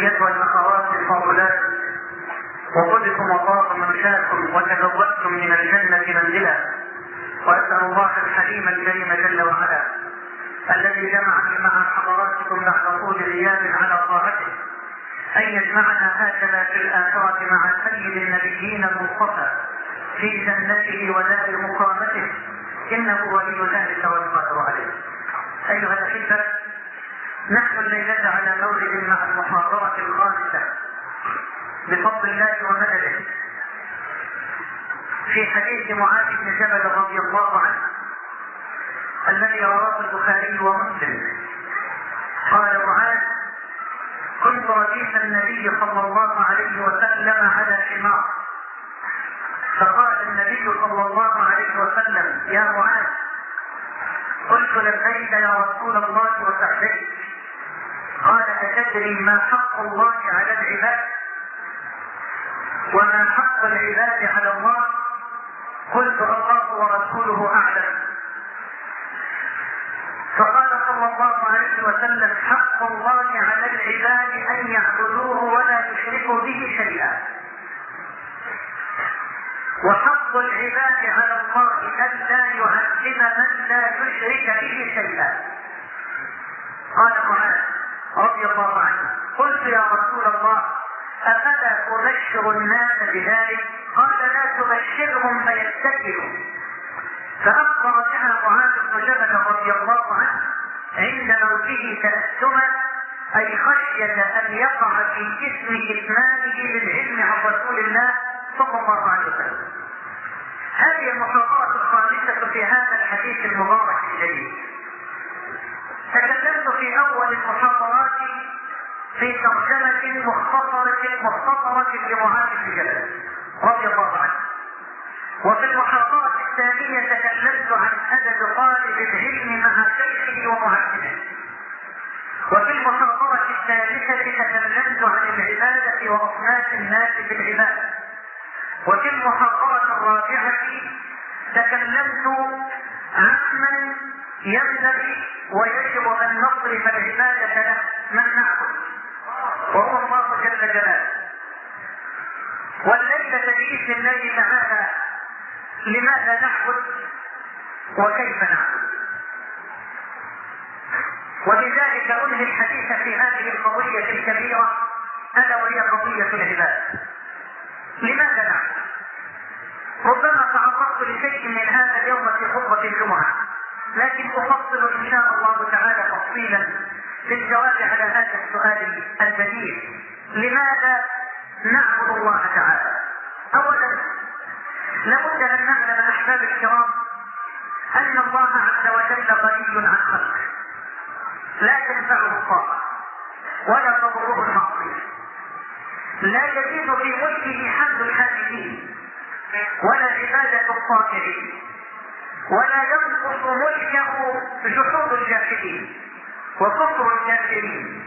أيتها الأخوات الفاضلات، وطبتم وطاب ممشاكم وتزودتم من الجنة منزلا، وأسأل الله الحليم الكريم جل وعلا الذي جمعني مع حضراتكم بعد طول غياب على طاعته أن يجمعنا هكذا في الآخرة مع سيد النبيين المصطفى في جنته ودار مقامته، إنه ولي ذلك والقادر عليه. أيها الأحبة، نحن الليلة على مورد مع المحاضرة الخامسة بفضل الله ومدده في حديث معاذ بن جبل رضي الله عنه الذي رواه البخاري ومسلم. قال معاذ: كنت رديف النبي صلى الله عليه وسلم على حمار، فقال النبي صلى الله عليه وسلم: يا معاذ. قلت: لبيك يا رسول الله وسعديك. قال: أتدري ما حق الله على العباد وما حق العباد على الله؟ قلت: الله ورسوله أعلم. فقال صلى الله عليه وسلم: حق الله على العباد أن يعبدوه ولا يشركوا به شيئا، وحق العباد على الله أن لا يعذب من لا يشرك به شيئا. قال معاذ رضي الله عنه: قلت: يا رسول الله، أفلا أبشر الناس بذلك؟ قال: لا تبشرهم فيتكلوا. فأخبر بها معاذ بن جبل رضي الله عنه عند موته تأثما، أي خشية أن يقع في اسم كتمانه للعلم عن رسول الله صلى الله عليه وسلم. هذه المحاضرة الخامسة في هذا الحديث المبارك الجليل. تكلمت في أول المحاضرات في ترجمة مختصرة لمعاذ بن جبل رضي الله عنه، وفي المحاضرة الثانية تكلمت عن أدب طالب العلم مع شيخه ومعلمه، وفي المحاضرة الثالثة تكلمت عن العبادة وأصناف الناس بالعبادة، وفي المحاضرة الرابعة تكلمت عن من ينبغي ويجب أن نصرف العبادة له، من نعبد وهو الله جل جلاله. والليلة بإذن الله تعالى لماذا نعبد وكيف نعبد، وبذلك أنهي الحديث في هذه القضية الكبيرة ألا وهي قضية العبادة. لماذا نعبد؟ ربما تعرضت لشيء من هذا اليوم في خطبة الجمعة، لكن أفصل إن شاء الله تعالى تفصيلا في الجواب على هذا السؤال البديل: لماذا نعبد الله تعالى؟ أولا، لابد أن نعلم أحباب الكرام أن الله عز وجل غني عن خلقه، لا تنفعه الطاعة ولا تضره المعصية، لا يزيد في ملكه حمد الحامدين ولا عبادة الطائعين، ولا ينقص ملكه جحود الجاحدين وكفر الكافرين.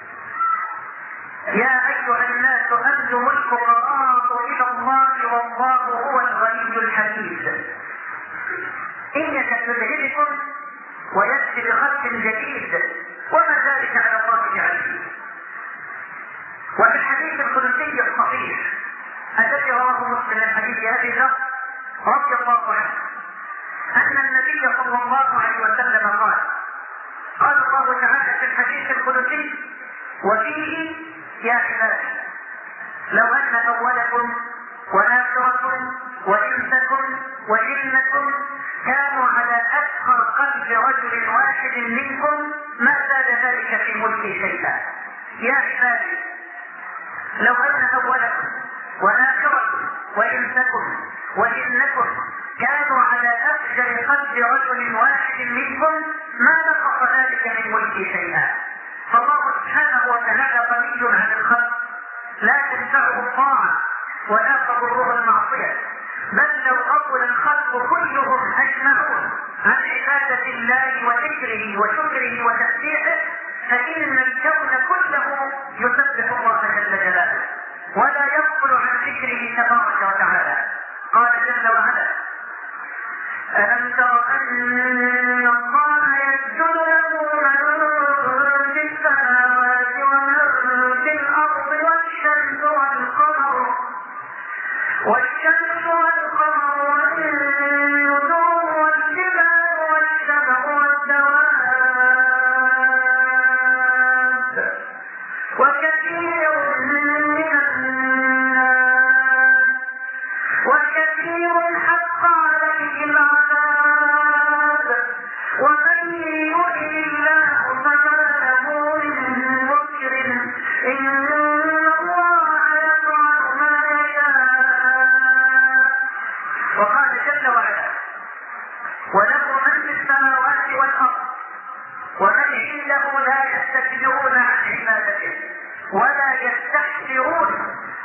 يا أيها الناس أنتم الفقراء إلى الله والله هو الغني الحميد. إن يشأ يذهبكم ويأتي بخلق جديد وما ذلك على الله بعزيز. وفي الحديث القدسي الصحيح الذي رواه مسلم من حديث أبي ذر رضي الله عنه أن النبي صلى الله عليه وسلم قال: قال الله تعالى في الحديث القدسي: وفيه يا عبادي لو أن أولكم وآخركم وإنسكم وجنكم كانوا على أسخر قلب رجل واحد منكم ما زاد ذلك في ملكي شيئا. يا عبادي لو أن أولكم وآخركم وإنسكم وجنكم كانوا على أفجر قلب رجل واحد منكم ما نقص ذلك من ملكي شيئا. فالله سبحانه وتعالى غني عن الخلق، لا تنفعه الطاعة ولا تضره المعصية، بل لو غفل الخلق كلهم أجمعون عن عبادة الله وذكره وشكره وتسبيحه فإن الكون كله يسبح الله جل جلاله ولا يغفل عن ذكره تبارك وتعالى. قال جل وعلا: ألم تر أن الله يسجد له من في السماوات ومن في الأرض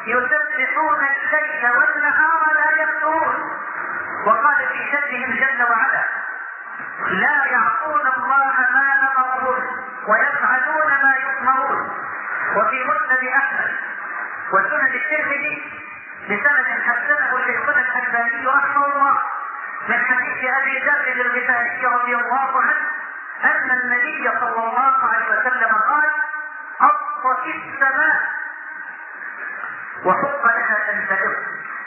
يسبحون الليل والنهار لا يفترون. وقال في شأنهم جل وعلا لا يعصون الله ما أمرهم ويفعلون ما يؤمرون. وفي مسند أحمد وسنن الترمذي بسند حسنه شيخنا الألباني رحمه الله من حديث أبي ذر الغفاري رضي الله عنه أن النبي صلى الله عليه وسلم قال أطت السماء وحق لها تنفجر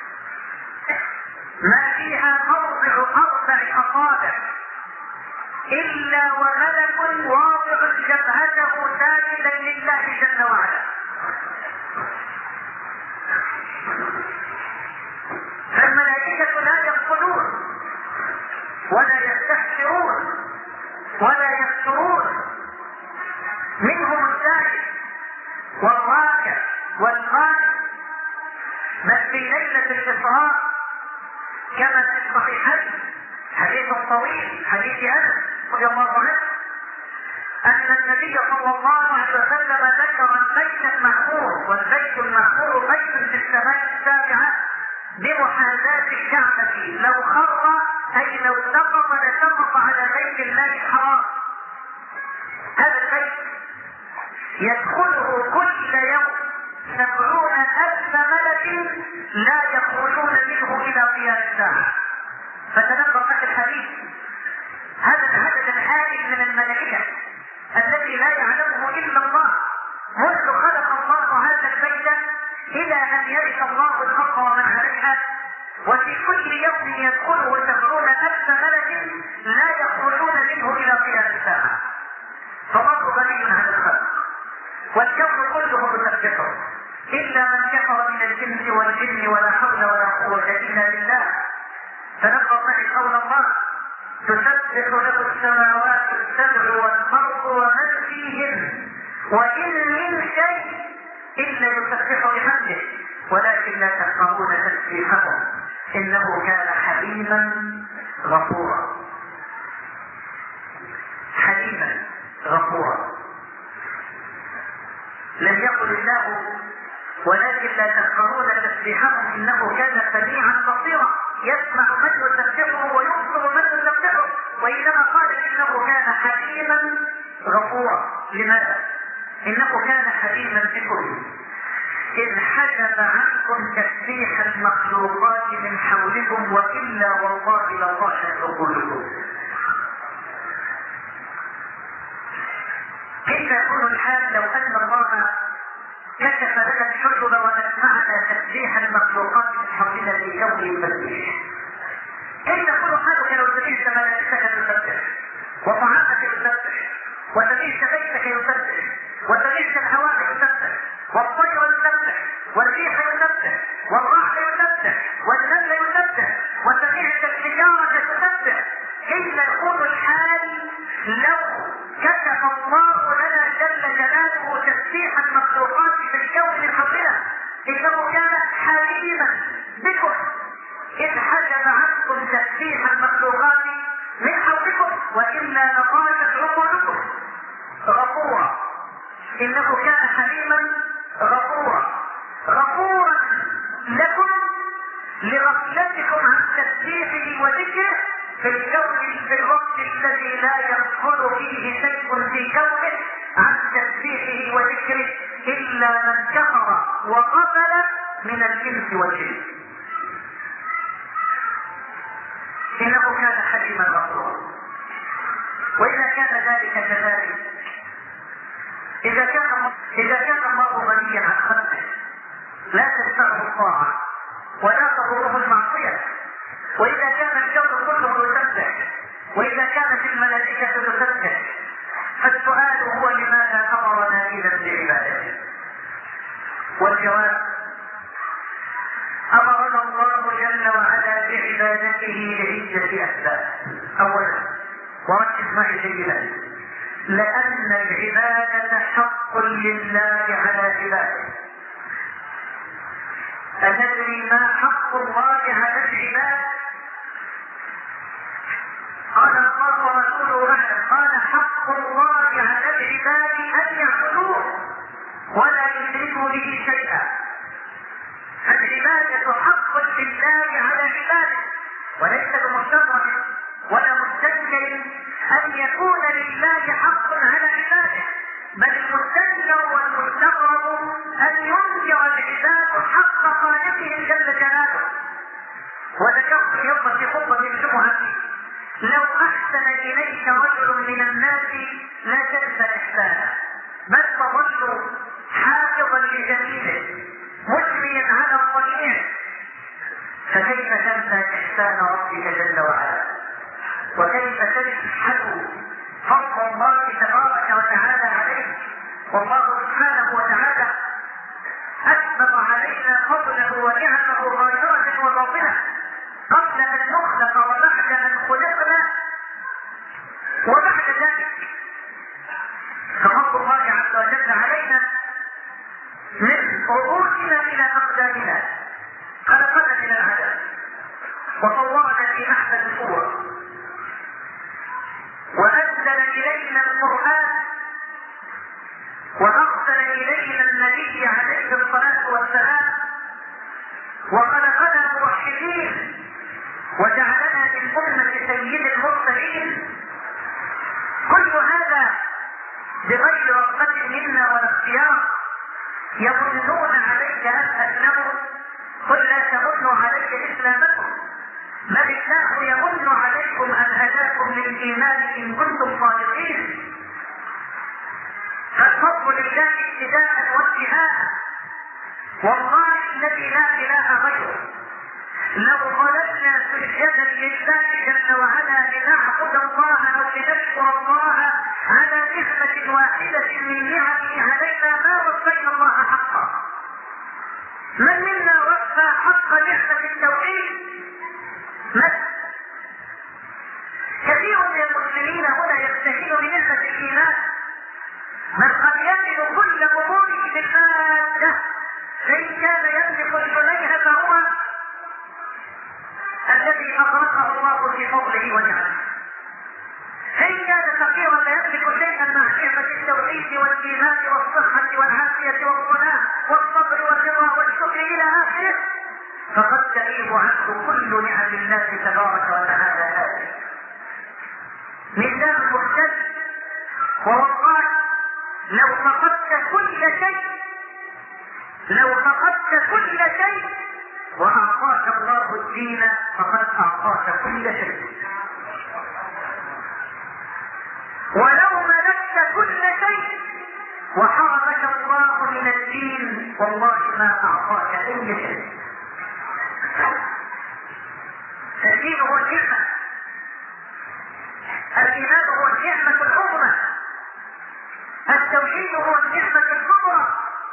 ما فيها موضع 4 أصابع إلا وملك واضع جبهته ساجدا لله جل وعلا. فالملائكة لا يقتلون ولا يستحسرون ولا يفترون. منهم الساجد والراكع والقائم. بل في ليلة الإسراء كما في الصحيحين حديث طويل حديث أنس رضي الله عنه أن النبي صلى الله عليه وسلم ذكر البيت المعمور، والبيت المعمور بيت في السماء السابعة بمحاذاة الكعبة، لو خر أي لو سقط لسقط على بيت الله الحرام. هذا البيت يدخله كل يوم 70,000 ملك لا يخرجون منه إلى قيام الساعة. فتنبه في الحديث هذا العدد الهائل من الملائكة الذي لا يعلمه إلا الله منذ خلق الله هذا البيت إلى أن يرث الله الأرض ومن عليها. وفي كل يوم يدخله 70,000 ملك لا يخرجون منه إلى قيام الساعة. فالله غني عن الخلق والكون كله مسبحه إلا من كفر من الجن والجن ولا حول ولا قوة إلا بالله. فنقرأ معي قول الله تسبح له السماوات السبع والأرض ومن فيهن وإن من شيء إلا يسبح بحمده ولكن لا تفقهون تسبيحهم إنه كان حليما غفورا. حليما غفورا. لم يقل الله ولكن لا تفقهون تسبيحهم إنه كان سميعا بصيرا يسمع من يسبحه ويبصر من يسبحه. وإنما قال إنه كان حليما غفورا. لماذا؟ إنه كان حليما بكم إذ حجب عنكم تسبيح المخلوقات من حولكم وإلا والله لطاشت عقولكم. كيف يكون الحال لو أن الله كشف لنا الحجب ونسمعنا تسبيح المخلوقات من حولنا في كون التسبيح؟ كيف يكون حالك لو سمعت ملائكتك تسبح وطعامك يسبح وسمعت بيتك يسبح وسمعت الهواء يسبح والطير يسبح والريح يسبح والرعد يسبح والنمل يسبح وسمعت الحجارة تسبح؟ كيف يكون الحال لو كشف الله لنا جل جلاله تسبيح المخلوقات في الكون من حولنا؟ إنه كان حليما بكم إذ حجب عنكم تسبيح المخلوقات من حولكم وإلا لطاشت عقولكم. غفورا. إنه كان حليما غفورا. غفورا لكم لغفلتكم عن تسبيحه وذكره في الكون في الوقت الذي لا يغفل فيه شيء في كونه عن تسبيحه وذكره إلا من كفر وغفل من الإنس والجن. إنه كان حليما غفورا. وإذا كان ذلك كذلك إذا كان الله غنيا عن خلقه لا تنفعه الطاعة ولا تضره المعصية، وإذا كان الكون كله يسبح وإذا كانت الملائكة تسبح، فالسؤال هو لماذا أمرنا إذا بعبادته؟ والجواب أمرنا الله جل وعلا بعبادته لعدة أسباب. أولا وركز معي جيدا، لأن العبادة حق لله على عباده. أتدري ما حق الله على العباد؟ قال الله ورسوله أعلم. قال حق الله على العباد أن يعبدوه ولا يشركوا به شيئا. العبادة حق لله على عباده، وليس بمشرع ولا مستنكر أن يكون لله حق على عباده، بل المستنكر والمستغرب أن ينكر العباد حق خالقهم جل جلاله. وذكرت اليوم في خطبة الجمعة لو أحسن إليك رجل من الناس لا تنسى إحسانه، بل تظل حافظا لجميله مجريا على الطبيعة، فكيف تنسى إحسان ربك جل وعلا؟ وكيف تجحد فضل الله تبارك وتعالى عليك؟ والله سبحانه وتعالى أسبغ علينا فضله ونعمه ظاهرة وباطنة قبل أن نخلق وبعد أن خلقنا وبعد ذلك. ففضل الله عز وجل علينا من رؤوسنا إلى أقدامنا، خلقنا من العدم وصورنا في أحسن الصور، وأنزل إلينا القرآن وأرسل إلينا النبي عليه الصلاة والسلام، وخلقنا موحدين وجعلنا من أمة سيد المرسلين. كل هذا بغير رغبة منا ولا اختيار. يمنون عليك أن أسلموا، قل لا تمنوا علي إسلامكم، بل الله يمن عليكم أن هداكم للإيمان إن كنتم صادقين. فالفضل لله ابتداء وانتهاء، والله الذي لا إله غيره لو ظللنا سجدا لله جل وعلا لنعبد الله أو لنشكر الله على نعمة واحدة من نعمه علينا ما وفينا الله حقا. من منا وفى حق نعمة التوحيد؟ من؟ كثير من المسلمين هنا يستهين بنعمة الإيمان، من قد يملك كل أموره بالمادة، فإن كان يملك الجنيه فهو الذي أغرقه الله في فضله ونعمه، فإن كان فقيرا لا يملك شيئا مع نعمة التوحيد والإيمان والصحة والعافية والصلاة والصبر والرضا والشكر إلى آخره، فقد تغيب عنه كل نعم الله تبارك وتعالى هذه. مثال محتج، والله لو فقدت كل شيء وأعطاك الله الدين فقد أعطاك كل شيء، ولو ملكت كل شيء وحرمك الله من الدين والله ما أعطاك أي شيء. الدين هو النعمة، الإيمان هو النعمة العظمى، التوحيد هو النعمة الكبرى.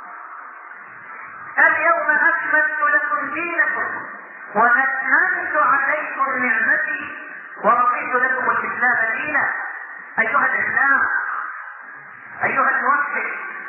اليوم أكملت لكم دينكم وأتممت عليكم نعمتي ورضيت لكم الإسلام دينا. أيها الإسلام، أيها الموحد،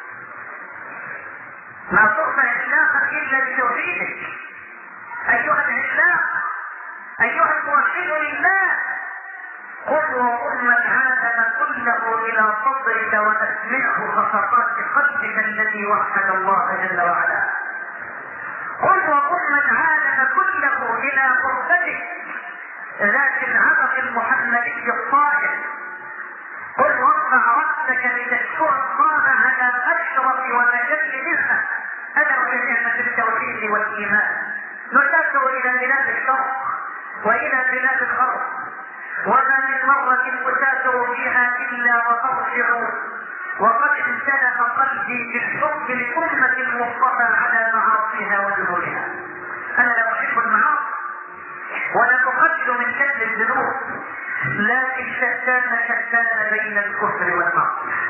ما صرت إسلاما إلا بتوحيدك. أيها الإسلام، أيها الموحد لله، قل وأم العالم كله إلى صدرك وأسمعه خفقات قلبك الذي وحد الله جل وعلا. قل وأم العالم كله إلى قربتك ذات العبق المحمدي الطاهر. قل وارفع رأسك لتشكر الله على أشرف وأجل نعمة، ألا وهي نعمة التوحيد والإيمان. نسافر إلى بلاد الشرق وإلى بلاد الغرب، وما من مرة أسافر فيها إلا وأرجع وقد امتلأ قلبي بالحب لأمة المصطفى على معاصيها وذنوبها. أنا لا أحب المعاصي ولا أقبل من كل الذنوب، لكن شتان بين الكفر والمعصية،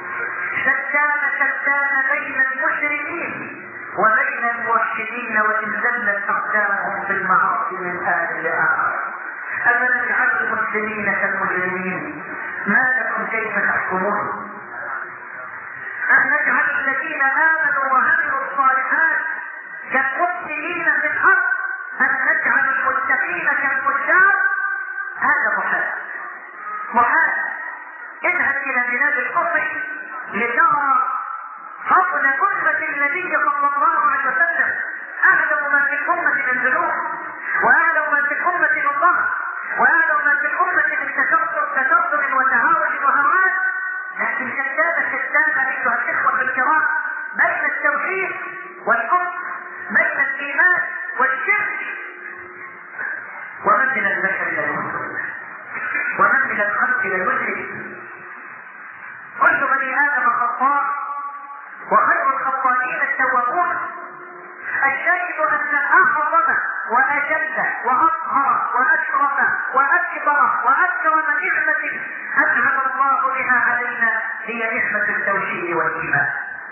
شتان بين المشركين وبين الموحدين، وإن زلت أقدامهم في المعاصي من آن لآخر. أفنجعل المسلمين كالمجرمين؟ ما لكم كيف تحكمون؟ أن نجعل الذين آمنوا وعملوا الصالحات كالمفسدين في الأرض، أن نجعل المتقين كالفجار؟ هذا محال. اذهب إلى بلاد الكفر لترى فضل أمة النبي صلى الله عليه وسلم. أعلم ما في الأمة من ذنوب، وأعلم ما في الأمة من ضعف، وأعلم ما في الأمة من تشرذم وتهاون وهوان، لكن شتان أيها الإخوة الكرام بين التوحيد والكفر، بين الإيمان والشرك. ومن من البشر لا يخطئ، ومن من الخلق لا يدرك. كل بني آدم خطاء، وخير الخطائين التوابون. الشاهد أن أعظم وأجل وأطهر وأشرف وأكبر وأكرم نعمة أنعم الله بها علينا هي نعمة التوحيد والإيمان.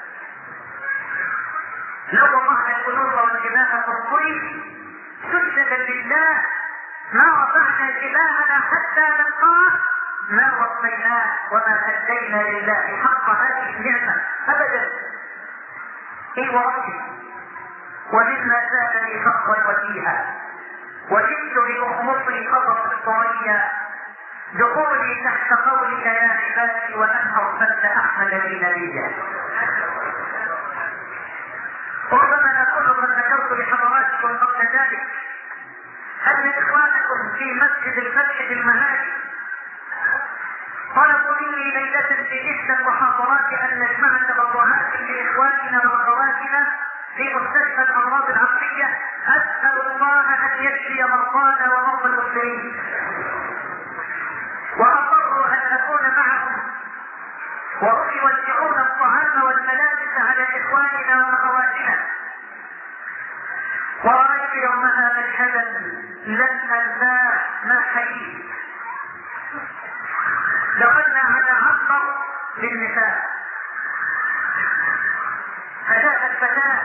لو وضعنا القلوب والدماء في الطريق سجدا لله ما رفعنا جباهنا حتى نلقاه، ما وصيناه وما أدينا لله حق هذه النعمة أبدا. إي وربي، ومما زادني فخرا وفيها وجدت بأخمصي قصص الطرية دخولي تحت قولك يا عبادي وأن أرسلت أحمد لي نبيا. ربما أكون قد ذكرت لحضراتكم قبل ذلك أن إخوانكم في مسجد الفتح بالمهاجر طلبوا مني ليلة في إحدى المحاضرات أن نجمع تبرعات لإخواننا وأخواتنا في مستشفى الأمراض العقلية. أسأل الله أن يشفي مرضانا ومرضى المسلمين، وأصروا أن أكون معهم وهم يوزعون الطعام والملابس على إخواننا وأخواتنا. ورأيت يومها مشهدا لن أنساه ما حييت. دخلنا على عنبر للنساء، فجاءت فتاة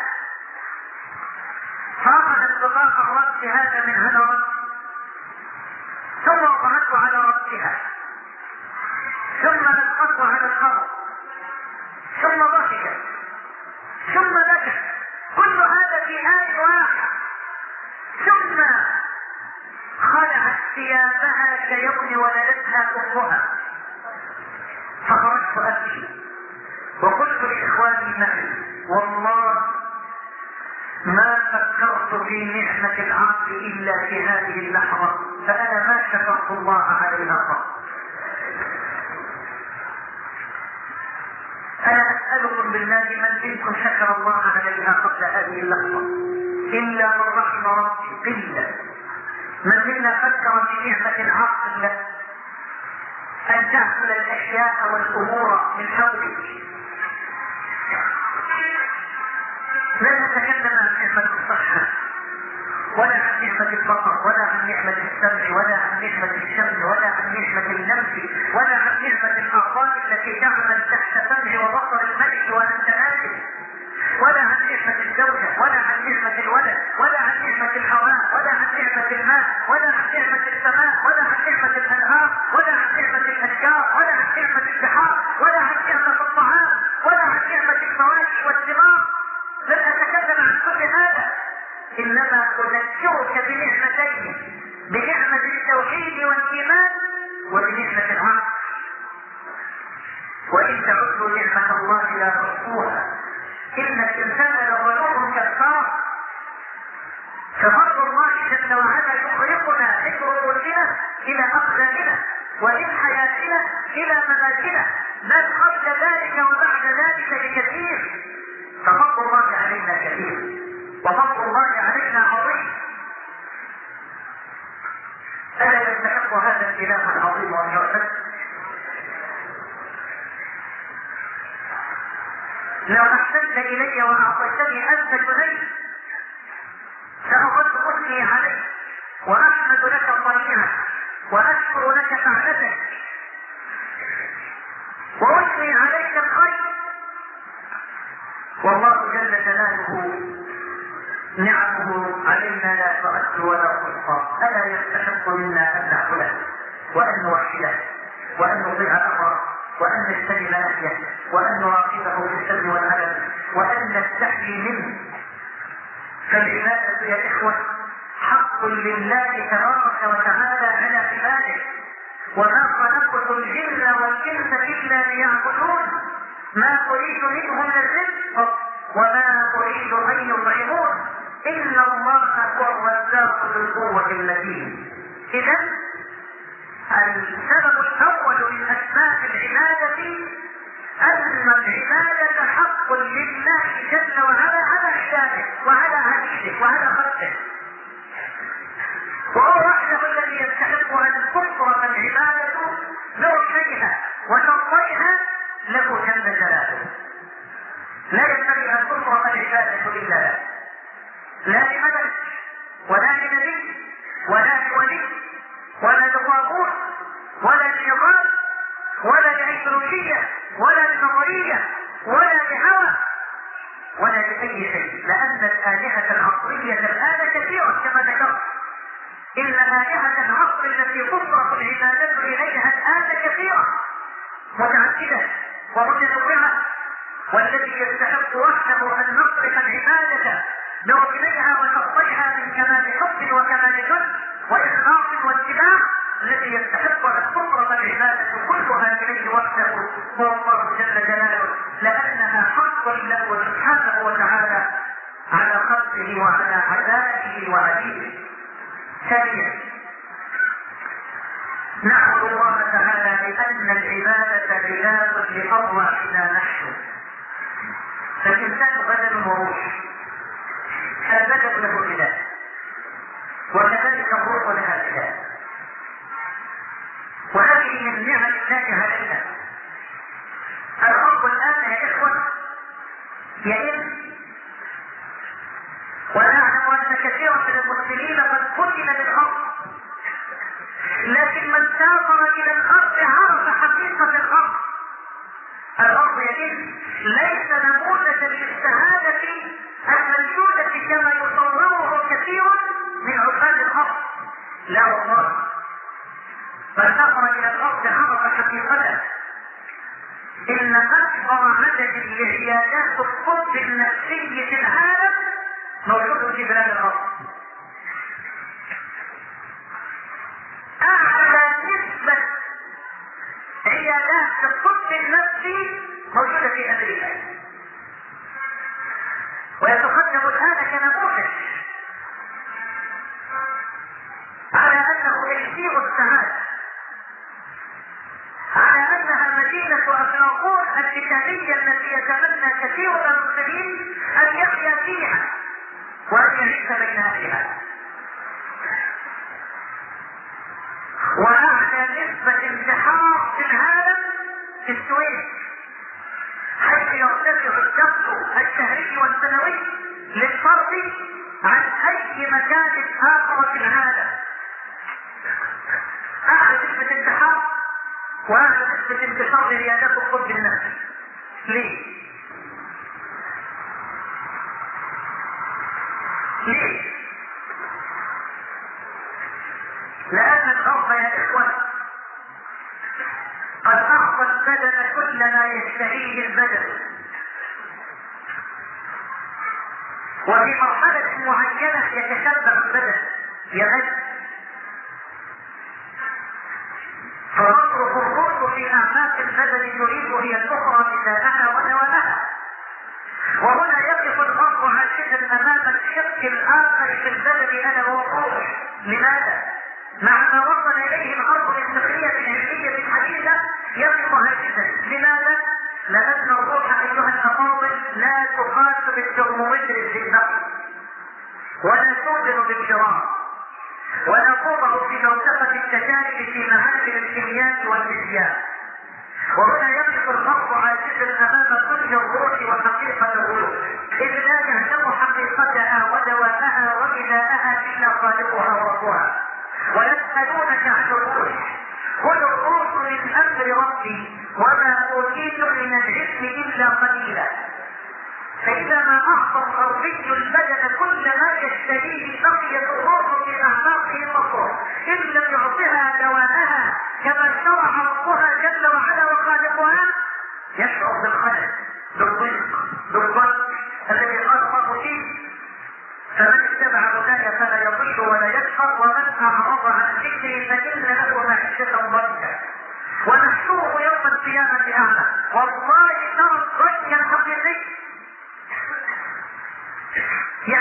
فأخذت بطاقة الرأس هذا من هذا الرأس ثم وضعته على رأسها ثم أسقطه على الأرض ثم ضحكت ثم بكت، كل هذا في آن واحد. ثم خلعت ثيابها كيوم ولدتها أمها، فخرجت أبكي وقلت لإخواني معي والله ما فكرت في نعمة العقل إلا في هذه اللحظة، فأنا ما شكرت الله عليها قط. أنا أسألكم بالله من منكم شكر الله عليها قبل هذه اللحظة؟ إلا من رحم ربي قلة. من منا فكر في نعمة العقل أن تعقل الأشياء والأمور من حولك؟ لا نتكلم عن نعمة الصحة ولا عن نعمة البصر ولا عن نعمة السمع ولا عن نعمة الشم ولا عن نعمة اللمس ولا عن نعمة الأعضاء التي تعمل تحت سمع وبصر الملك وأنت نازل، ولا عن نعمة الزوجة ولا عن نعمة الولد ولا عن نعمة الهواء ولا عن نعمة الماء ولا عن نعمة السماء ولا عن نعمة الأنهار ولا عن نعمة الأشجار ولا عن نعمة البحار ولا عن نعمة الطعام ولا عن نعمة الفواكه والثمار. لن أتكلم عن كل هذا، إنما أذكرك بنعمتين، بنعمة التوحيد والإيمان وبنعمة العقل. وإن تعدوا نعمة الله لا تحصوها إن الإنسان لظلوم كفار. ففضل الله جل وعلا يخرجنا من رؤوسنا إلى أقدامنا ومن حياتنا إلى مماتنا، بل قبل ذلك وبعد ذلك بكثير. ففضل الله علينا كثير وفضل الله علينا عظيم. ألا يستحق هذا الإله العظيم أن يعبد؟ لو أحسنت إلي وأعطيتني 1000 جنيه سأظل أثني عليك وأحمد لك طريقك وأشكر لك فعلتك وأثني عليك الخير. والله جل جلاله نعمه علينا لا تعد ولا تحصى. ألا يستحق منا أن نعبده وأن نوحده وأن نطيع أمره وأن نجتنب نهيه وأن نراقبه في السر والعلن وأن نستحيي منه. فالعبادة يا إخوة حق لله تبارك وتعالى على عباده، وما خلقت الجن والإنس إلا ليعبدون، ما أريد منهم من رزق وما أريد أن يطعمون إن إن الله هو الرزاق ذو القوة المتين. إذا السبب الأول من أسباب العبادة أن العبادة حق لله جل وعلا على عباده وعلى عبيده وعلى خلقه، وهو وحده الذي يستحق أن تفرض العبادة بركنها وشرطيها له جل جلاله. لا ينبغي أن تفرض العبادة إلا له، لا لملك ولا لنبي ولا لولي ولا لطاغوت ولا لنظام ولا لأيديولوجية ولا لنظرية ولا لهوى ولا لأي شيء، لأن الآلهة العصرية الآن كثيرة كما ذكرت. إن آلهة العصر التي تصرف العبادة إليها الآن كثيرة متعددة ومتنوعة، والذي يستحق وحده أن نصرف العبادة بركنيها وشرطيها من كمال حب وكمال جد وإخلاص واتباع، الذي يستحق أن تصرف العبادة كلها إليه وحده هو الله جل جلاله، لأنها حق له سبحانه وتعالى على خلقه وعلى عباده وعبيده. ثانيا، نعبد الله تعالى لأن العبادة علاج لأرواحنا نحن، فالإنسان بدن وروح، البدن له علاج وكذلك الروح لها علاج، وهذه من نعم الله علينا. الأرض الآن يا إخوة يئن، ونعلم أن كثيرا من المسلمين قد فتن بالأرض، لكن من سافر إلى الأرض عرف حقيقة الأرض. الأرض يئن ليس نموذجا للسعادة المنشودة كما يصوره كثير من عباد الأرض، لا والله، من سافر إلى الأرض عرف حقيقته. إن أكبر عدد لعيادات الطب النفسي في العالم موجود في بلاد الأرض. أعلى نسبة عيادات الطب النفسي موجودة في أمريكا، ويتقدم الآن كنموذج على أنه يكسير السعادة، على أنها مدينة أفلاطون الكتابية التي يتمنى كثير من المسلمين أن يحيا فيها وأن يعيش بين أهلها. وأعلى نسبة انتحار في العالم في السويد، حيث يرتفع الدخل الشهري والسنوي للفرد عن أي مكان آخر في العالم. أعلى نسبة انتحار وأعلى نسبة انتشار لعيادات الطب النفسي. ليه؟ ليه؟ لأن الأرض يا إخوة قد أعطى البدن كل ما يشتهيه البدن، وفي مرحلة معينة يتشبع البدن يغذي، فنصرف الروح في أعماق البدن يريد هي الأخرى غذاءها ودواءها. وهنا يقف الأرض عاجزا أمام الشق الآخر في البدن ألا وهو الروح. لماذا؟ مع ما وصل إليه الأرض من تقنية علمية الحديثة يقف عاجزا. لماذا؟ لأن الروح أيها الأفاضل لا تقاس بالترمومتر الزئبقي، ولا توزن بالجرام، ولا توضع في منطقة التجارب في معامل الكيمياء والفيزياء. وهنا يقف الأرض عاجزا أمام كل الروح وحقيقة الروح، إذ لا يعلم حقيقتها ودواءها وغذاءها إلا خالقها وربها. ويسألونك عن الروح، قل الروح من أمر ربي وما أوتيتم من العلم إلا قليلا. فإذا ما أعطى الغربي البدن كل ما يشتهيه بقيت الروح في أعماقه مصر، إن لم يعطها دواءها كما شرع ربها جل وعلا وخالقها يشعر بالخلل بالضيق بالضغط الذي قال الله فيه: فمن اتبع هداي فلا يضل ولا يشقى ومن أعرض عن ذكري فإن له معيشة ضنكا ونحشره يوم القيامة أعمى. والله ترى الضنك الحقيقي يحصل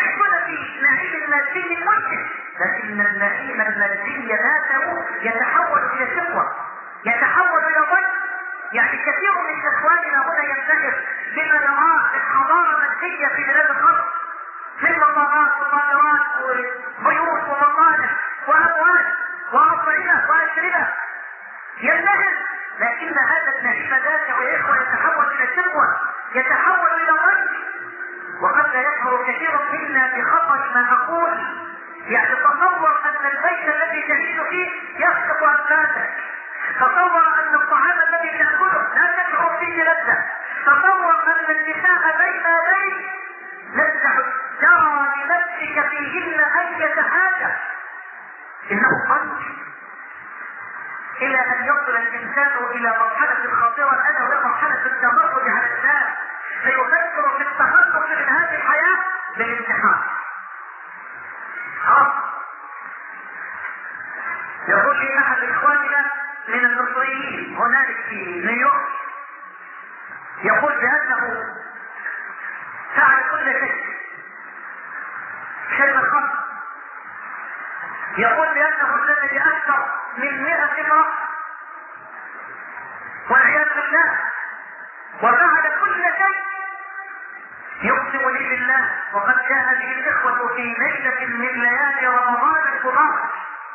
في نعيم مادي ممكن، لكن النعيم المادي ذاته يتحول الى شقوة، يتحول الى ضيق. يعني كثير من اخواننا هنا ينتهر بما نراه من حضارة مادية في بلاد الغرب، من مطارات وطائرات وبيوت ومصانع واموال واطعمة واشربة، ينتهر. لكن هذا النعيم ذاته يا اخوة يتحول الى شقوة، يتحول الى ضيق. وقد لا يشعر كثير منا بخطر ما اقول. يعني تصور ان البيت الذي تعيش فيه يسقط انفاسك، تصور ان الطعام الذي تاكله لا تشعر فيه لذة، تصور ان النساء بين يديك لا ترى لنفسك فيهن اي حاجة. انه ضيق الى ان يصل الانسان الى مرحلة خطيرة الا وهي مرحلة التمرد على الناس، فيفكر في التخلص من هذه الحياة بالانتحار. يقول لي احد اخواننا من المصريين هنالك في نيويورك، يقول بانه فعل كل شيء الخط. يقول بانه زاد باكثر من 100 امرأة والعياذ بالله، وفعل كل شيء. يقسم لي بالله وقد جاء به الاخوة في ليلة من ليالي رمضان الكبار،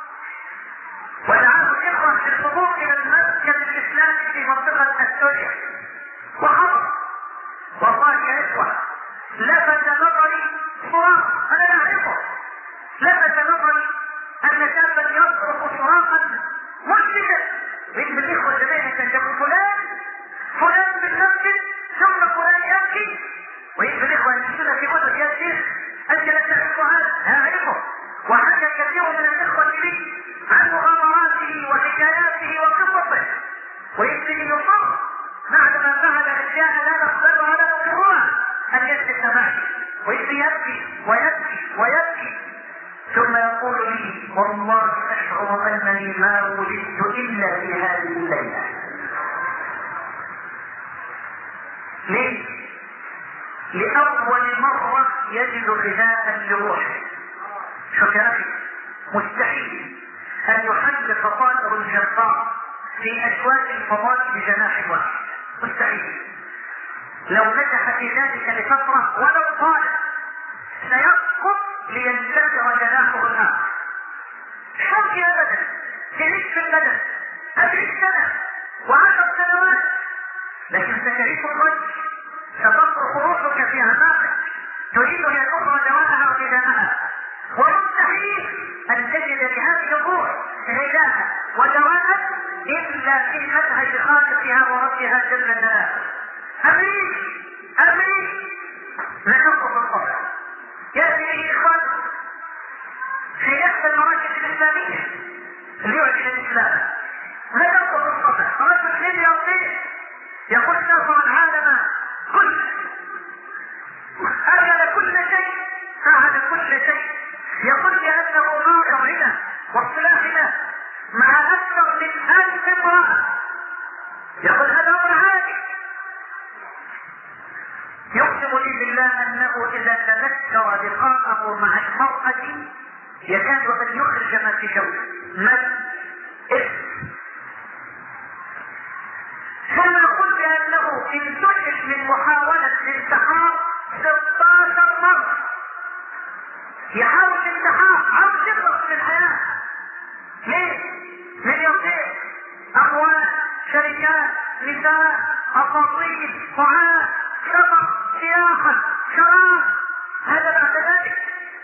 ودعاه الاخوة للحضور الى المسجد الاسلامي في منطقة استوريا وحضر. والله يا اخوة لفت نظري صراخ انا لا اعرفه، لفت نظري ان شابا يصرخ صراخا مشركا. من الاخوة الذين كان يقول فلان في المسجد ثم فلان يبكي، ويجب الاخوة يمشون في كتب يا شيخ انت لا تعرف هذا، اعرفه. وحكى كثير من الاخوة لي عن مغامراته وحكاياته وقصصه، ويجب ان يصر بعد ما فعل اشياء لا نقبلها ولا نقرها ان يجلس معي، ويجب يبكي ويبكي ويبكي، ثم يقول لي والله اشعر انني ما ولدت الا في هذه الليله. ليه؟ لأول مرة يجد غذاء لروحه. شوف يا أخي، مستحيل أن يحلق طائر الجبار في أشواك الفضاء بجناح واحد، مستحيل. لو نجح في ذلك لفترة ولو طال سيسقط لينكسر جناحه الآخر. شوف يا أبدا في نصف البدن 20 سنة و10 سنوات، لكن ستعيش الرجل، ستطرق روحك في اعماقك تريد ان تخرج دواءها وغذاءها، ومستحيل ان تجد لهذه الروح غذاء ودواء الا في مذهب خالقها وربها جل جلاله. امريك نشوف الصبر ياتي به اخوان في احدى المراكز الاسلاميه اللي يعلن الاسلام، نشوف الصبر رجل ملياردير يقول نصر العالم كله، أكل كل شيء، فعل كل شيء، يقول بأنه ناصر هنا واصطلاحنا مع أكثر من 1000 امرأة. يقول هذا أمر عادي. يقسم لي بالله أنه إذا تذكر لقاءه مع المرأة يكاد أن يخرج ما في جوفه من اسم. ثم يقول بأنه انتهج من محاولة الانتحار 16 مرة، يحاول الانتحار، عاوز يخلص من الحياة. ليه؟ مليونير، أموال، شركات، نساء، أساطير، طعام، سفر، سياحة، شراب، هذا بعد ذلك.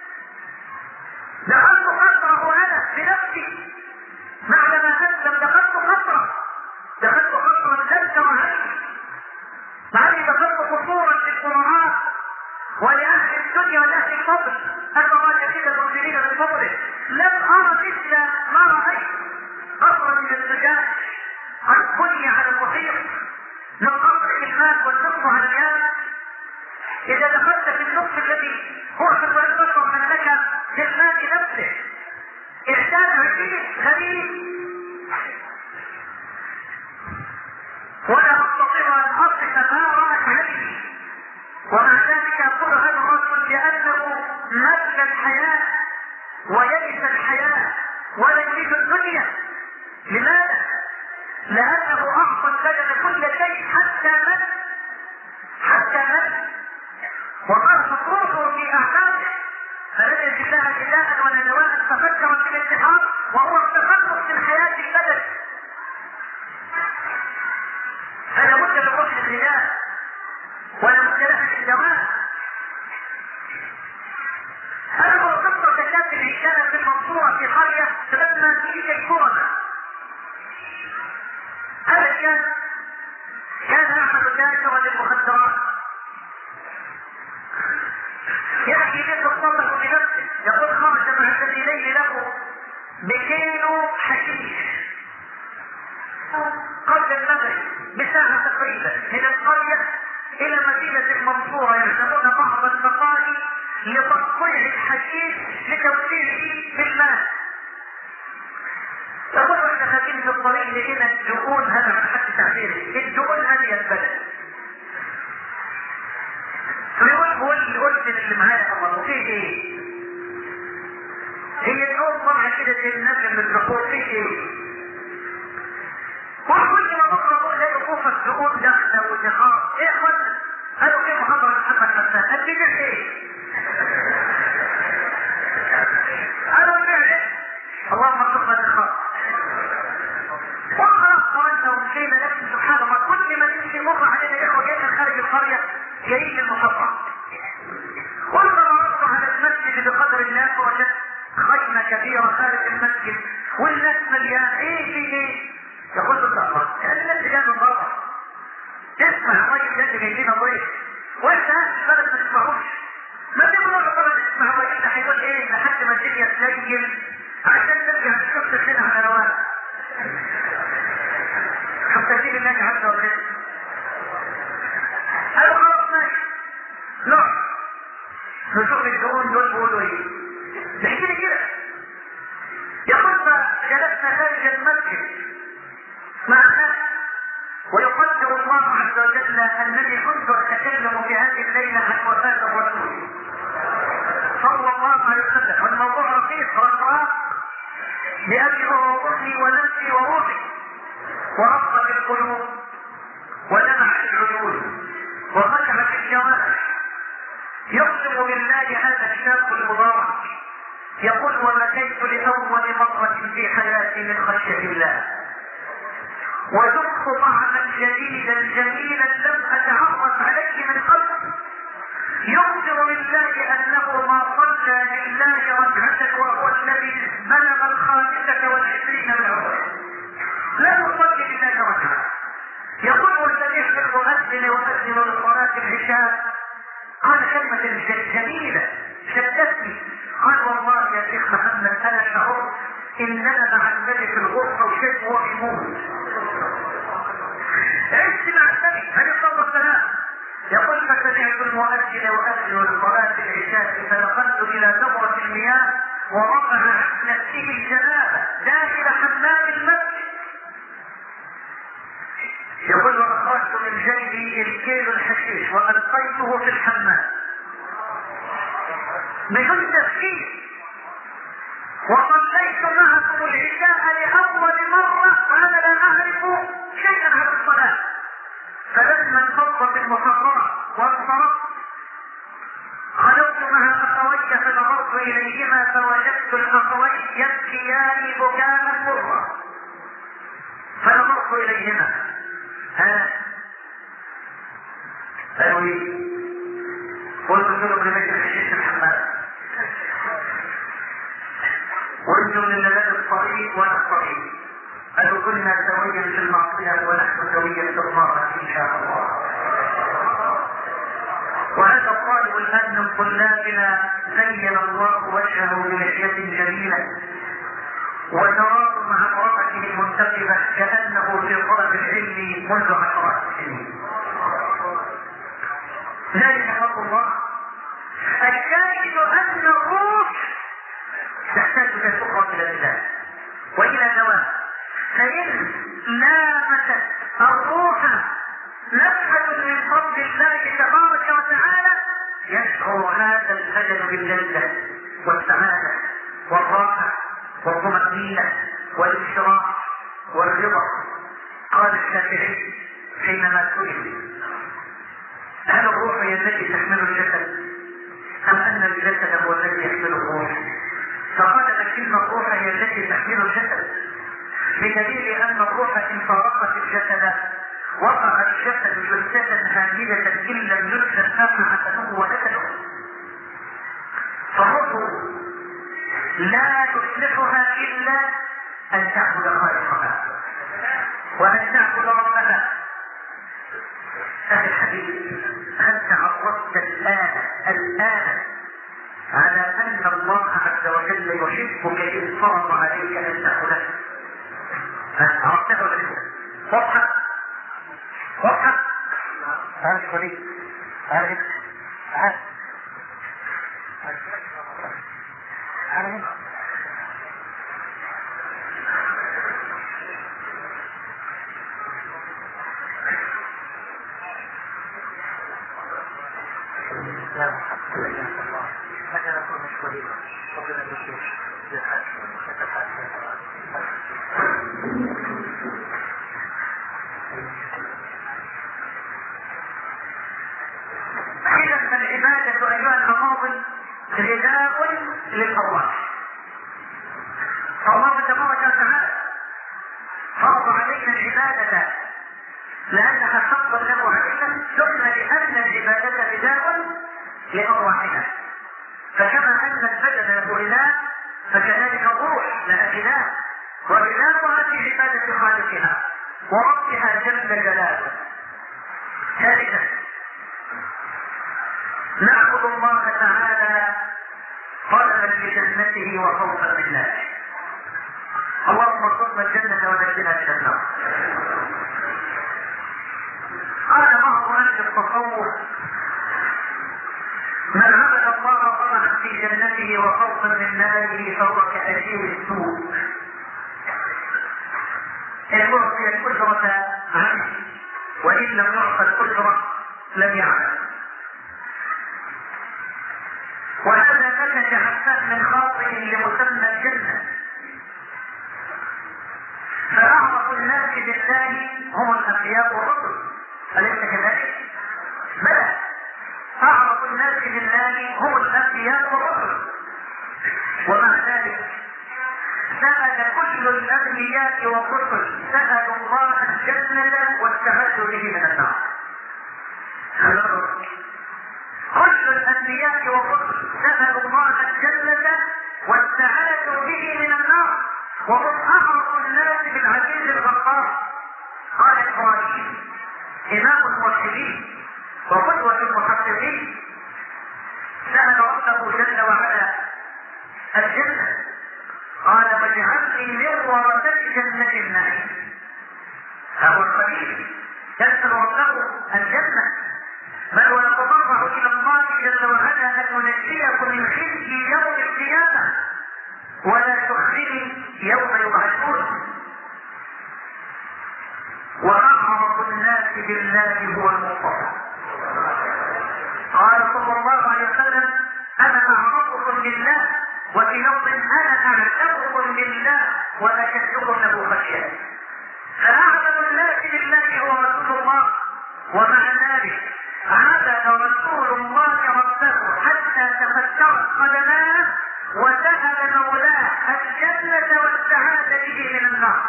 دخلت خطره أنا بنفسي، معنى ما أسلم دخلت خطره لم تر عني، مع اني دخلت قصورا للقرآن ولأهل الدنيا ولأهل الفضل، أن الله يزيد المؤمنين من فضله. لم أرى مثل ما رأيت، قصرا من الزجاج قد بني على المحيط من قصر الماء والنصف على اليابس. إذا دخلت في النصف الذي هو في البشر من لك في الماء نفسه، إحساس غريب ولا أستطيع أن أصف ما رأت عيني. ومع ذلك يقول هذا الرجل بأنه مس الحياة ويئس الحياة ولا يريد الدنيا. لماذا؟ لأنه أعطى البدن كل شيء حتى مات، وصار روحه في أعماله، فلم يجد لها غذاء ولا دواء ففكر في الانتحار وهو التخلص من حياة البدن. فلا بد من روح الغذاء ولا بد لها من دواء. هذا هو قصة شاب كان في المنصورة في قرية تسمى تلك الكرمة. هذا كان يعمل تاجرا للمخدرات، يأتي به الصدق بنفسه، يقول خرج مع سبيلين له بكيلو حشيش قبل المغرب بساعة تقريبا من القرية إلى مدينة المنصورة، يرسلون بعض المقالي لتقطيع الحشيش لتوزيعه في الماء. يقول احنا خارجين في الطريق لقينا الدهون، هذا عن حد تعبيري، الدهون هذه البلد. فيقول هو اللي قلت اللي معايا الله وفيه ايه؟ هي الدهون طبعا كده زي النجم من الدخول، فيه ايه؟ وكل ما بقرا بقول لي خوف الدهون دخله ودخار، ايه يا اخوانا؟ قالوا كيف محاضرة محمد حسان؟ الدنيا ايه؟ قالوا فعلا اللهم ارزقنا الدخار. وخلاص قرأنا ومشينا، لكن سبحان الله كل ما نمشي مر علينا اخوة جايين خارج القرية جايين المحطة. قلنا مرضنا على المسجد بقدر الناس وجدت خيمة كبيرة خارج المسجد والناس مليان، ايه في ايه؟ يقول له الله يعني الناس جايه من بره تسمع الراجل ده اللي جايبين ضيف وانت البلد ما تسمعوش، ما تبغى طبعا تسمع الراجل ده هيقول ايه لحد ما الدنيا تليل عشان ترجع تشوف الخير على رواق. حتى تجيب الله عز وجل. قالوا خلاص ماشي نقعد نشوف الدهون دول بيقولوا ايه. نحكي لي كده. يقول جلسنا خارج المسجد مع الناس ويقدر الله عز وجل انني كنت اتكلم في هذه الليله عن وفاه الرسول صلى الله عليه وسلم، والموضوع رقيق رقراق بأبي وامي ونفسي وروحي، ورقت القلوب ودمعت العيون وخشعت الجوارح. يقسم بالله هذا الشاب المبارك يقول وبكيت لاول مره في حياتي من خشيه الله، وذقت طعما جديدا جميلا لم اتعرف عليه من قبل. يقسم بالله انه ما صلى لله ركعه وهو الذي بلغ 25 من عمره، لا يصلي لله ركعه. يقول وسمعت المؤذن يؤذن لصلاه العشاء قال كلمه جميله شدتني، قال والله يا شيخ محمد انا شعرت اننا مع النبي في الغرفه وشيء هو يموت. عشت مع النبي عليه الصلاه والسلام. يقول فسمعت المؤذن يؤذن لصلاه العشاء فدخلت الى دورة المياه ورفع عن نفسه الجنابه داخل حمام المسجد. يقول واخرجت من جيبي الكيلو الحشيش والقيته في الحمام بدون تفكير، وصليت معكم العشاء لاول مره وانا لا اعرف شيئا عن الصلاه. فلما انفضت المحررة وانصرفت خلوت مع اخوي فنظرت اليهما فوجدت الاخوين يبكيان بكاء مرا، فنظرت اليهما قالوا لي قلت لهم لمجد الحشيش الحمام وانتم للذات الطريق وانا الطريق، قالوا كنا سويا في المعصية ونحن سويا في الطاعة إن شاء الله. وهذا الطالب الآن من طلابنا زين الله وجهه بلحية جميلة وتراه مع امرأته المنتقبة كأنه في طلب العلم منذ عشرات السنين. ذلك فضل الله. الشاهد أن الروح تحتاج إلى سخرة إلى الله وإلى دواء، فإن لامست الروح نفحة من فضل الله تبارك وتعالى يشعر هذا الخجل باللذة والسعادة والراحة والطمأنينة والانشراح والرضا. قال الشافعي حينما سئل: هل الروح هي التي تحمل الجسد أم أن الجسد هو الذي يحمل الروح؟ فقال: لكن الروح هي التي تحمل الجسد، بدليل أن الروح إن فارقت الجسد وقع الجسد جثة هامدة إن لم يسلم نفعته ونسله. فالروح لا تصلحها إلا أن تعبد خالقها وأن تعبد ربها. أهل الحديث، هل تعرفت الآن على أن الله عز وجل يحبك إذ فرض عليك أن تأخذه؟ عرفته ولا لسه؟ واضحة؟ واضحة؟ هذا شغلي هذا لا محمد الله متى نكون مشغولين ربنا يشفيك بالحج إذا فالعبادة أيها الأفاضل غذاء للأرواح. فالله تبارك وتعالى فرض علينا العبادة لأنها حق له علينا، ثم لأن العبادة غذاء لأرواحنا. فكما أن البدن له غذاء فكذلك الروح لها غذاء، وغذاؤها في عبادة خالقها وربها جل جلاله. ثالثا، نعبد الله تعالى طلبا لجنته وخوفا من ناره. اللهم ارزقنا الجنة ونجنا من النار. قال بعض أهل التصوف: من عبد الله طمعا في جنته وخوفا من ناره فهو كأجير السوء يعطي الأجرة عنه، وإن لم يعطى الأجرة لم يعمل. وهذا نتج عن فهم خاطئ لمسمى الجنة. فأعرف الناس بالله هم الأنبياء والرسل، أليس كذلك؟ بلى، أعرف الناس بالله هم الأنبياء والرسل. ومع ذلك سأل كل الأنبياء والرسل سألوا الله الجنة واستعاذوا به من النار. كل الأنبياء والرسل سألوا الله الجنة واستعاذوا به من النار، وهم أعرف الناس بالعزيز الغفار. قال إبراهيم إمام الموحدين وقدوة المحققين سأل ربه جل وعلا الجنة، قال: واجعلني من ورثة جنة النعيم. أبو الخليل يسأل ربه الجنة، بل ويتضرع إلى الله جل وعلا أن ينجيكم من خزي يوم القيامة ولا تخزني يوم يبعثون. وأعرف الناس بالله هو المصطفى. قال صلى الله عليه وسلم: أنا أعرفكم بالله، وفي لفظ: أنا أعلمكم بالله وأشدكم له خشية. فأعلم الناس بالله هو رسول الله، ومع ذلك عبد رسول الله ربه حتى تفكرت قدماه وسأل مولاه الجنة واستعاذ به من النار.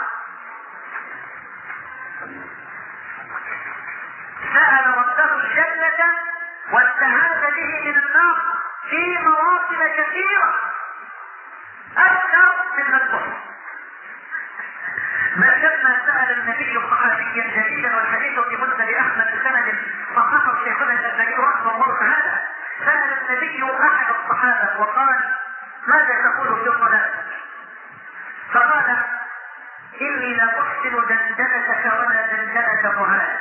سأل ربه الجنة واستعاذ به من النار في مواطن كثيرة أكثر من الكفر. ما لما سأل النبي صحابيا جليلا، والحديث في مسند أحمد بسند صححه شيخنا الألباني رحمه الله تعالى، سأل النبي أحد الصحابة وقال: ماذا تقول في الصلاة؟ فقال: إني لا أحسن دندنتك ولا دندنة معاذ،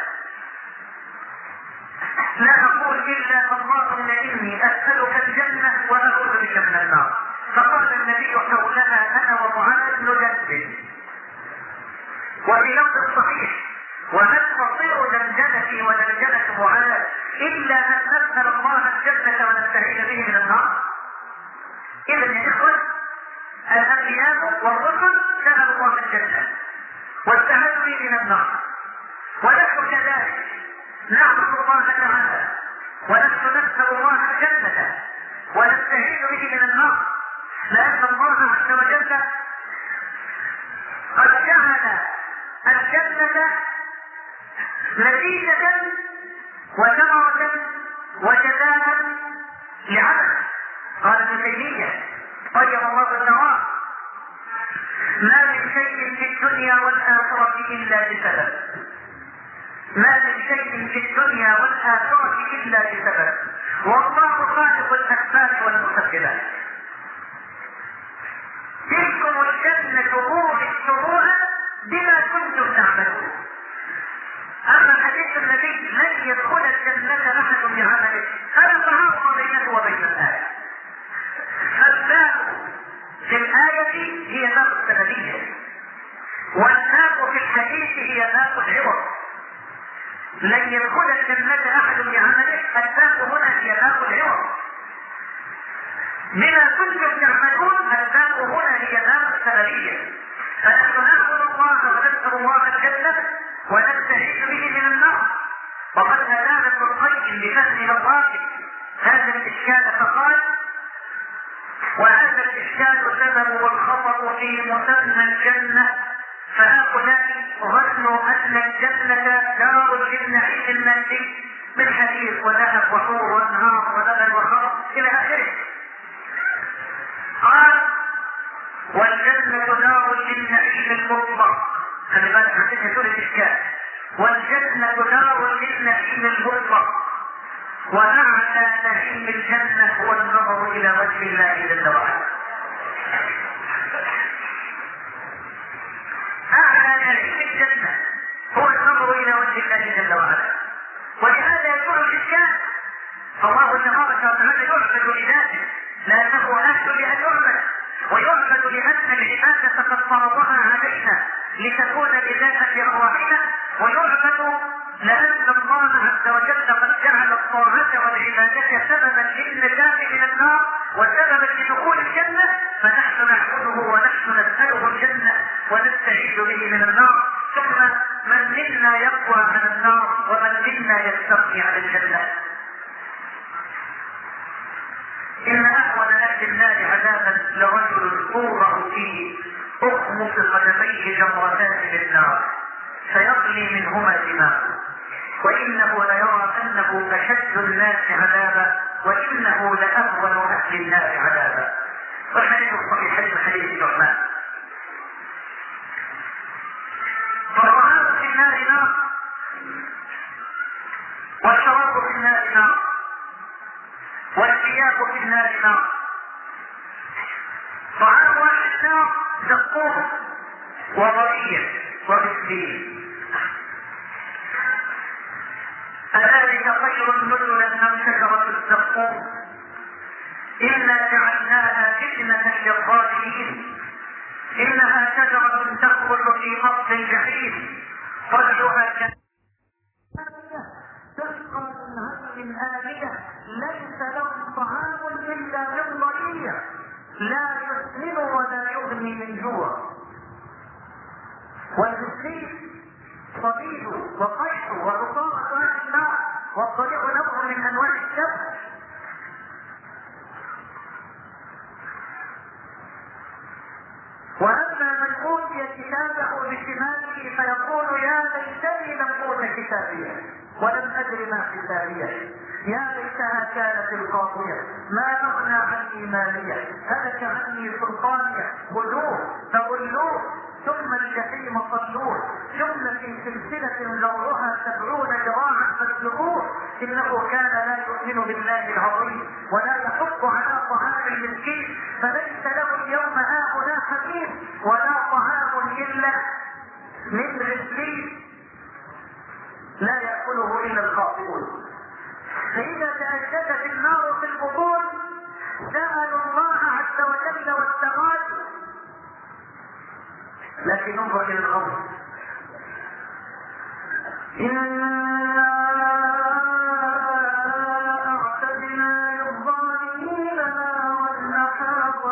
لا أقول إلا اللهم إني أسألك الجنة وأعوذ بك من النار. فقال النبي حولها أنا ومعاذ ندندن. وفي لفظ صحيح: وهل تصير دندنتي ودندنة معاذ إلا أن نسأل الله الجنة ونستعيذ به من النار؟ إذا يا إخوة الأنبياء والرسل سألوا الله الجنة واستعاذوا به من النار، ونحن كذلك نعبد الله تعالى ونحن نسأل الله الجنة ونستعيذ به من النار، لأن الله عز وجل قد جعل الجنة نتيجة وثمرة وجزاء لعمل. قال ابن تيمية طيب الله الثواب: ما من شيء في الدنيا والآخرة إلا بسبب، ما من شيء في الدنيا والآخرة إلا بسبب، والله خالق الأسباب والمسببات. تلكم الجنة أورثتموها بما كنتم تعملون. أما حديث النبي لن يدخل الجنة أحد بعمله، هذا تعارض بينه وبين الآية. فالباب في الآية هي باب السببية، والباب في الحديث هي باب العوض. لن يدخل الجنة أحد بعمله، الباب هنا هي باب العوض. بما كنتم تعملون، الباب هنا هي باب السببية. فنحن نعبد الله ونسأل الله الجنة ونستعيذ به من النار. وقد هدانا ابن القيم بفهم الراجل هذا الإشكال فقال: وهذا الإشكال سببه الخطأ في مسمى الجنة، فهؤلاء ظنوا أن الجنة دار للنعيم المادي من حديث وذهب وحور وانهار ولبن وخمر إلى آخره. قال: والجنة دار للنعيم المطلق. خلي بالك عندنا سورة الإشكال: والجنة دار للنعيم المطلق، وأعلى نعيم الجنة هو النظر إلى وجه الله جل وعلا. أعلى نعيم الجنة هو النظر إلى وجه الله جل وعلا، ولهذا يكون الإشكال. فالله تبارك وتعالى يعبد لذاته لأنه أهل لأن يعبد، ويعبد لأن العبادة قد فرضها علينا لتكون لذاته أرواحنا، ويعبد لأن الله عز وجل قد جعل الطاعة والعبادة سببا للنجاة من النار وسببا لدخول الجنة، فنحن نعبده ونحن نسأله الجنة ونستعيذ به من النار. ثم من منا يقوى عن النار ومن منا يستقي عن الجنة؟ إن أهون أهل النار عذابا لرجل توضع فيه أخمص قدميه جمرتان للنار فيغلي منهما دماغه، وإنه ليرى أنه أشد الناس عذابا وإنه لأهون أهل النار عذابا. والحديث الصحيح حديث النعمان. فالطعام في النار نار، والشراب في النار نار، والثياب في النار نار. طعام واحد نار زقوم وضريع ومسكين. أذلك خير نزلا أم شجرة الزقوم إنا جعلناها فتنة للظالمين إنها شجرة تخرج في أصل الجحيم طلعها تسقى من عين آنية ليس لهم طعام إلا من ضريع لا يسمن ولا يغني من جوع. والمسكين صديد وقيح ورصاص أهل النار، والضريع نوع من أنواع الشر. وأما من أوتي كتابه بشماله فيقول يا ليتني لم أوت كتابيه ولم أدر ما حسابيه يا ليتها كانت القاضية ما أغنى عني ماليه هلك عني سلطانيه خذوه فغلوه ثم الجحيم صلوه ثم في سلسلة ذرعها 70 ذراعا فاسلكوه إنه كان لا يؤمن بالله العظيم ولا يحض على طعام المسكين فليس له اليوم هاهنا حميم ولا طعام إلا من غسلين لا يأكله إلا الخاطئون. فإذا تأججت النار في البطون سألوا الله عز وجل واستغاثوا. لكن انظر إلى الأمر إنا أعتدنا للظالمين نارا أحاط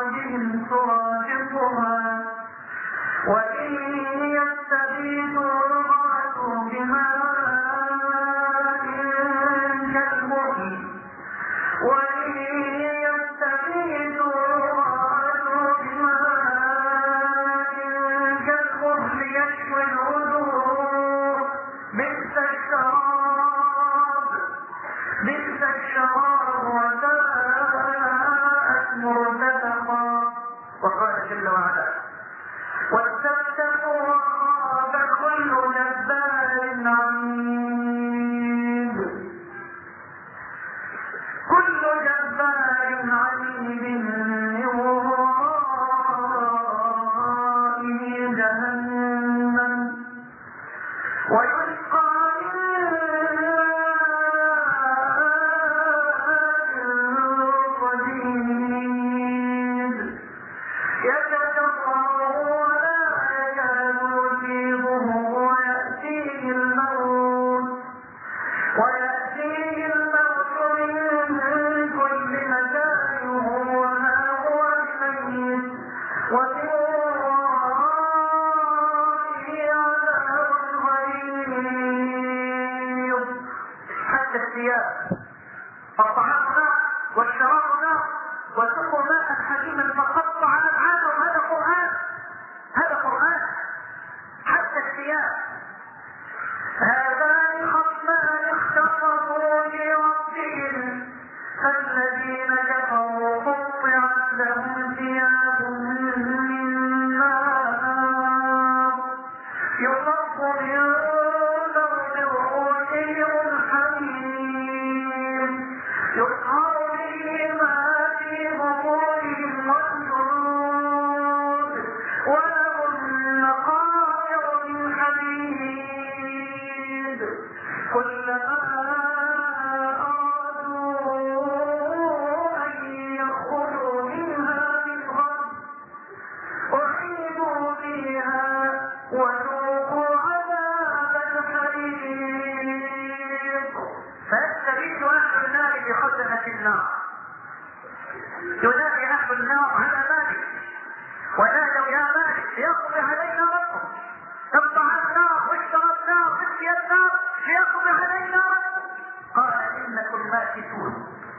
يتجرعه ولا يكاد يجيبه ويأتيه الموت من كل مكان وما هو بميت ومن ورائه عذاب غليظ. حتى الثياب، الطعام نار والشراب نار وسقوا ماء حكيما فقطع أمعاءهم. هذا قرآن. حتى الثياب. هذان خصمان اختصموا في ربهم فالذين كفروا قطعت لهم ثياب من نار يصب من فوق رؤوسهم الحميم يصهر به ما في بطونهم والجلود ولهم مقامع من حديد كلما أرادوا أن يخرجوا منها بالغم أعيدوا فيها وذوقوا عذاب الحريق. فيستبيد أهل النار بخزنة النار، ينادي أهل النار على مالك ونادوا يا مالك ليقضي علينا ربك، تقطع النار واشترى النار تسقي النار ليقضي علينا ربك. قال إنكم ماكثون.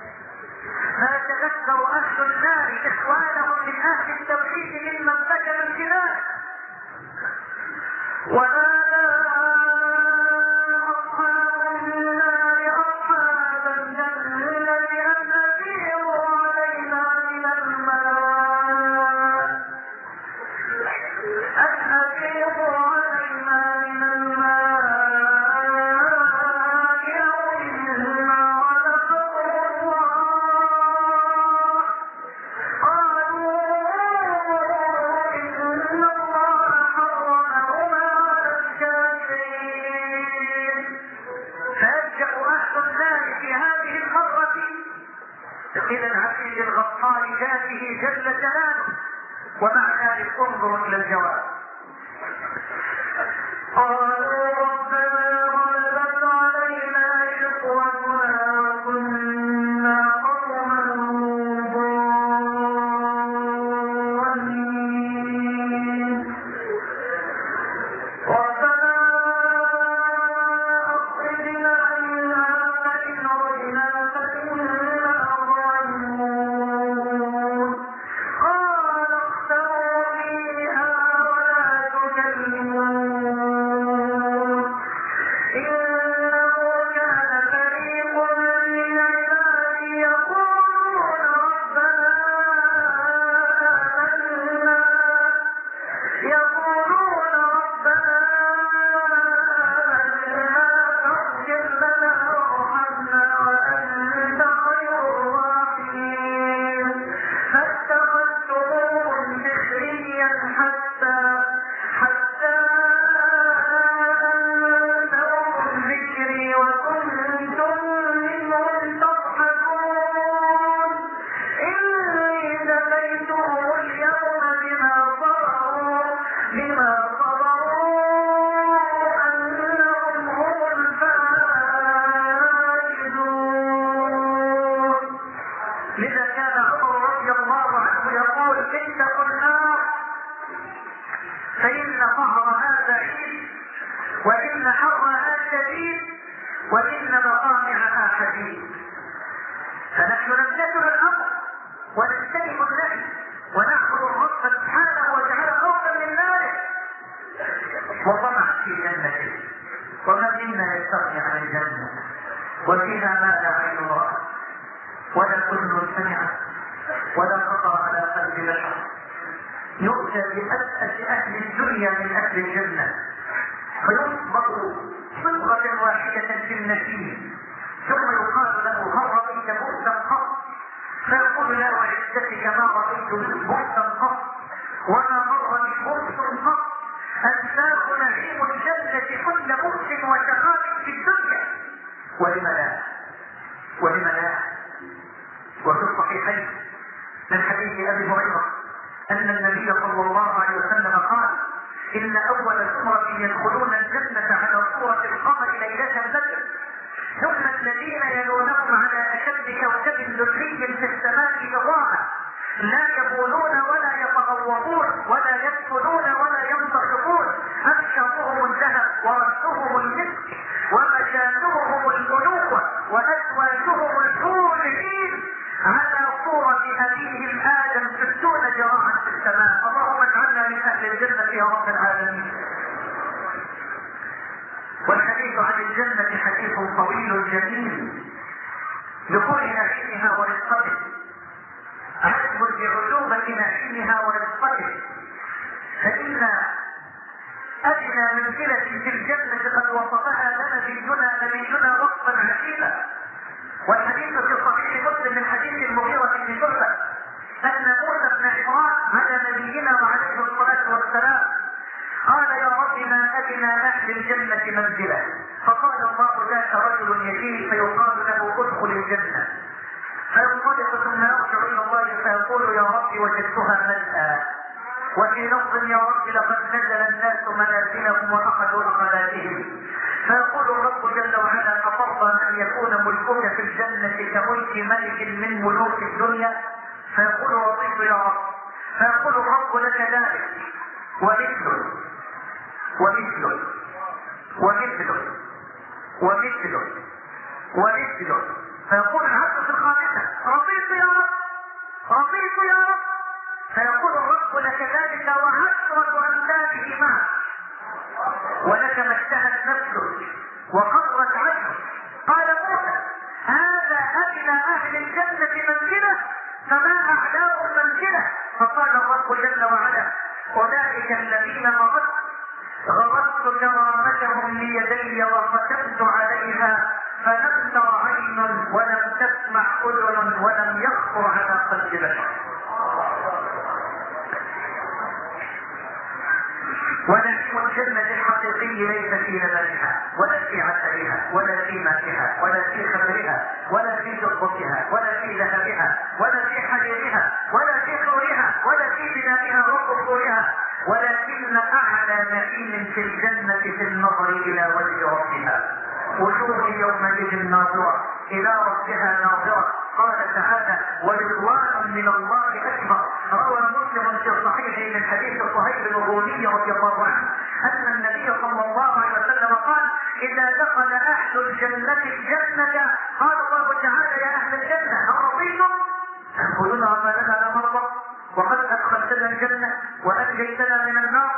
فيتذكر أهل النار إخوانهم من أهل التوحيد ممن سكن الجنان ونادى أصحاب النار أصحاب الجنة أن أفيضوا علينا من الماء أو مما رزقكم الله. قالوا إن الله حرمهما على الكافرين. فيلجأ أهل النار في هذه المرة إلى العزيز الغفار ذاته جل جلاله. ومع ذلك انظروا إلى الجواب. قالوا ربنا غلبت علينا شقوتنا وكنا قوما ضالين. ربنا أخرجنا منها فإن عدنا فإنا ظالمون. قال اخسئوا فيها ولا تكلمون إنه كان فريق من عبادي يقولون ربنا آمنا فاغفر لنا وارحمنا وأنت خير الراحمين. فاتخذتموهم سخريا حتى أنسوكم ذكري وكنتم منهم تضحكون. إني جزيتهم اليوم بما صبروا أنهم هم الفائزون. لذا كان عمر رضي الله عنه يقول اتقوا النار فإن قهرها بعيد وإن حرها شديد وإن مطامعها حديد. فنحن نمتثل الأمر ونجتنب النهي ونعبد الرب سبحانه وتعالى خوفا من ذلك وطمعا في جنته. وما منا يستغني عن الجنة وفيها ما لا عين رأت ولا كل سمعت ولا خطر على قلب بشر. يؤتى بأسأس أهل الدنيا من أهل الجنة فيصبغ صبغة واحدة في النسيم ثم يقال له هل رأيت بؤسا قط؟ فيقول لا وعزتك ما رأيت بؤسا قط وما مر ببؤس قط. أنساه نعيم الجنة كل بؤس وشقاء في الدنيا. ولم لا وفي الصحيحين من حديث أبي هريرة أن النبي صلى الله عليه وسلم قال: إن أول زمرة يدخلون الجنة على صورة القمر ليلة البدر، ثم الذين يلونهم على أشد كوكب دري في السماء إضاءة، لا يبولون ولا يتغوطون ولا يدخلون ولا ينتخبون، أبشرهم الذهب ورأسهم المسك ومشاتهم الألوة وأزواجهم الحور العين على صورة أبيهم آدم 60 ذراعا في السماء. اللهم اجعلنا من أهل الجنة يا رب العالمين. والحديث عن الجنة حديث طويل جميل لكل نعيمها ورزقته، عجب بعجوبة نعيمها ورزقته، فإن أدنى منزلة في الجنة قد وصفها لنا نبينا وصفا عجيبا. والحديث في صحيح مسلم من حديث المغيرة بن شعبة أن موسى بن عمران على نبينا وعليه الصلاة والسلام قال: يا رب ما أدنى أهل الجنة منزلة، فقال الله: ذاك رجل يجيء فيقال له ادخل الجنة، فينطلق ثم يرجع إلى الله فيقول: يا رب وجدتها ملأى. وفي لفظ: يا رب لقد نزل الناس منازلهم وأخذوا أقلاتهم، فيقول الرب جل وعلا: أترضى أن يكون ملكك في الجنة كملك ملك من ملوك الدنيا؟ فيقول: رضيت يا رب. فيقول الرب: لك ذلك ومثله ومثله ومثله ومثله ومثله. فيقول العبد في الخامسة: رضيت يا رب، رضيت يا رب. فيقول الرب: لك ذلك وعشرة أمثاله معك، ولك ما اشتهت نفسك وقرت عينك. قال موسى: هذا أدنى أهل الجنة منزلة، فما أعلاه المنزلة؟ فقال الرب جل وعلا: أولئك الذين غرست كرامتهم بيدي وختمت عليها، فلم تر عين ولم تسمع أذن ولم يخطر على قلب بشر. ونعيم الجنة الحقيقي ليس في لبنها ولا في عسلها ولا في مائها ولا في خمرها ولا في فضتها ولا في ذهبها ولا في حريرها ولا في خورها ولا في بنائها وقصورها، ولكن أعلى نعيم في الجنة في النظر إلى وجه ربها. وجوه يومئذ ناظرة إلى ربها ناظرة. قال تعالى: ورضوان من الله أكبر. روى مسلم في صحيحه من حديث صهيب الرومي رضي الله عنه أن النبي صلى الله عليه وسلم قال: إذا دخل أهل الجنة الجنة قال الله تعالى: يا أهل الجنة هل رضيتم؟ يقولون: ما لنا لا نرضى وقد أدخلتنا الجنة وأنجيتنا من النار.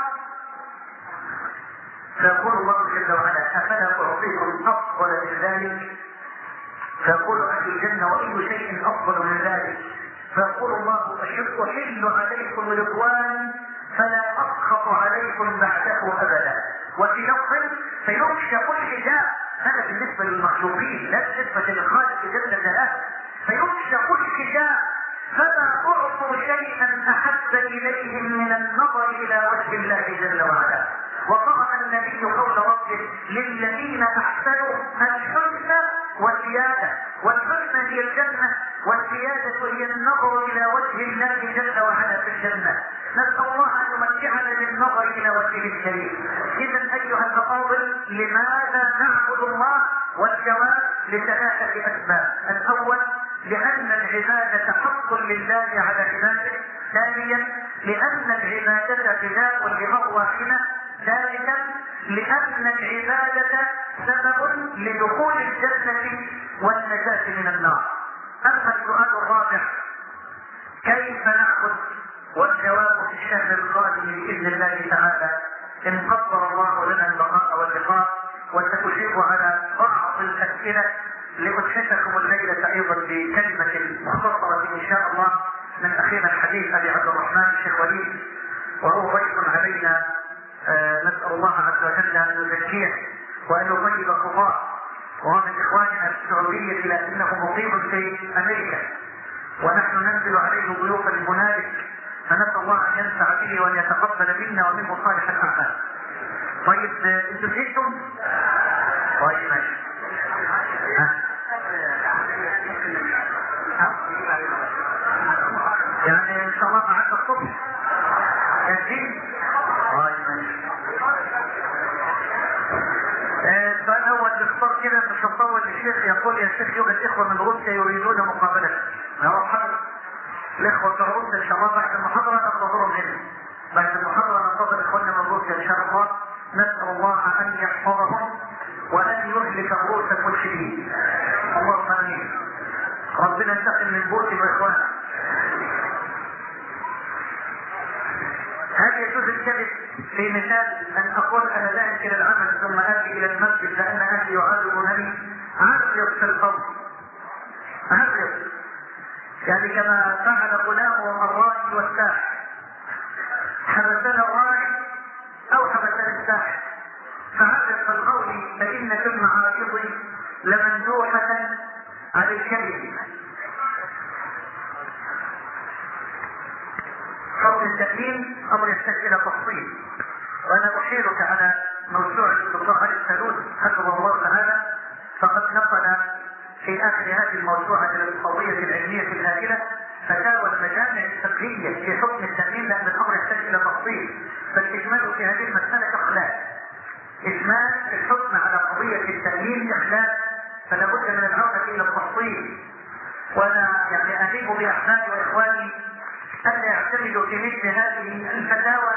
فيقول الله جل وعلا: أفلا أعطيكم أفضل من ذلك؟ فيقول أهل الجنة: وأي شيء أفضل من ذلك؟ فيقول الله: أحل عليكم رضوان فلا أسخط عليكم بعده أبدا. وفي لفظ: فيكشف الحجاب. هذا بالنسبة للمخلوقين، لا بالنسبة للخالق جل جلاله. فيكشف الحجاب فما أعطوا شيئا أحب إليهم من النظر إلى وجه الله جل وعلا. وقرأ النبي قول ربه: للذين أحسنوا الحسنى والزيادة. والحسنى هي الجنة، والزيادة هي النظر إلى وجه الله جل وعلا في الجنة. نسأل الله أن يمتعنا بالنظر إلى وجهه الكريم. إذا أيها الأفاضل، لماذا نعبد الله؟ والجواب لثلاثة أسباب. الأول: لأن العبادة حق لله على عباده. ثانيا: لأن العبادة غذاء لأرواحنا. ثالثا: لأن العبادة سبب لدخول الجنة والنجاة من النار. أما السؤال الرابع: كيف نعبد؟ والجواب في الشهر القادم بإذن الله تعالى إن قدر الله لنا البقاء واللقاء. وستجيب على بعض الأسئلة لأتحفكم الليلة أيضا بكلمة مختصرة إن شاء الله من أخينا الحديث أبي عبد الرحمن الشيخ وليد، وهو ضيف علينا. نسأل الله عز وجل أن يزكيه وأن يطيب خطاه، وهو من إخواننا في السعودية لكنه مقيم في أمريكا، ونحن ننزل عليه ضيوفا هنالك، فنسأل الله أن ينفع به وأن يتقبل منا ومنه صالح الأعمال. طيب انتوا جيتم؟ طيب ماشي. يعني ان شاء الله معك الصبح جاهزين؟ السؤال الأول باختصار كده مش هطول. الشيخ يقول: يا شيخ يوجد إخوة من روسيا يريدون مقابلة. يا مرحبا. الإخوة في روسيا إن شاء الله بعد المحاضرة ننتظرهم هنا. بعد المحاضرة ننتظر إخواننا من روسيا إن شاء الله. نسأل الله أن يحفظهم وأن يهلك الروس المرشدين. اللهم آمين. ربنا ينتقم من بوتين وإخوانه. هل يجوز الكذب في مثال أن أقول أنا ذاهب إلى العمل ثم آتي إلى المسجد لأن أهلي يعذبونني؟ عرض في الفضل، عرض، يعني كما فعل غلام الراعي والساحر. حبسنا الراعي أو حبسنا الساحر، فعرض في القول فإن كل عارض لمندوحة على الكذب. حكم التأمين أمر يحتاج إلى تفصيل، وأنا أحيلك على موسوعة الدكتور علي السالون حفظه الله تعالى، فقد نقل في آخر هذه الموسوعة القضية العلمية الهائلة فتاوى المجامع الفقهية في حكم التأمين، لأن الأمر يحتاج إلى تفصيل. فالإجمال في هذه المسألة إخلاف، إجمال الحكم على قضية التأمين إخلاف، فلا بد من العودة إلى التفصيل. وأنا يعني أهيب بأحبابي وإخواني أن يعتمدوا في مثل هذه الفتاوى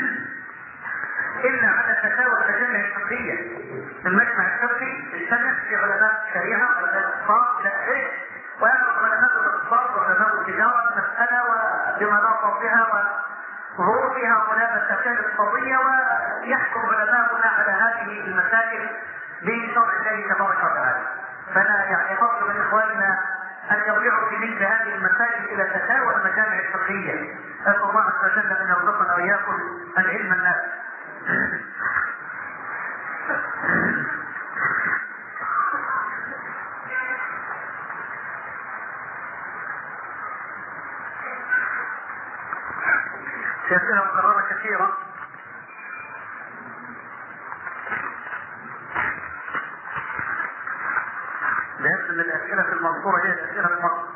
إلا على فتاوى المجامع الفقهية. المجمع الفقهي يجتمع في علماء الشريعة وعلماء الاقتصاد إلى آخره، ويأخذ علماء الاقتصاد وعلماء التجارة المسألة وبمناطقها وظروفها وملابسة القضية، ويحكم علماؤنا على هذه المسائل بشرع الله تبارك وتعالى. فأنا يعني أطلب من إخواننا أن يرجعوا في مثل هذه المسائل إلى فتاوى المجامع الفقهية. أسأل الله عز وجل أن يرزقنا وإياكم العلم النافع. في أسئلة مكررة كثيرة. لأن الأسئلة في المنصورة هي الأسئلة في مصر.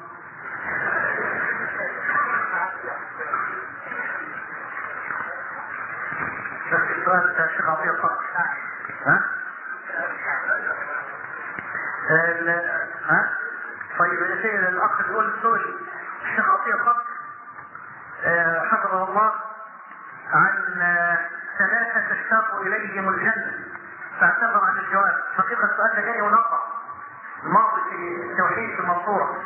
السؤال بتاع الشيخ عطية الصقر. طيب الشيء الأخ بيقول السؤال الشيخ عطية الصقر حفظه الله عن ثلاثة تشتاق إليهم الجنة فاعتذر عن الجواب. حقيقة السؤال ده جاي ونقع الماضي في التوحيد في المنصورة.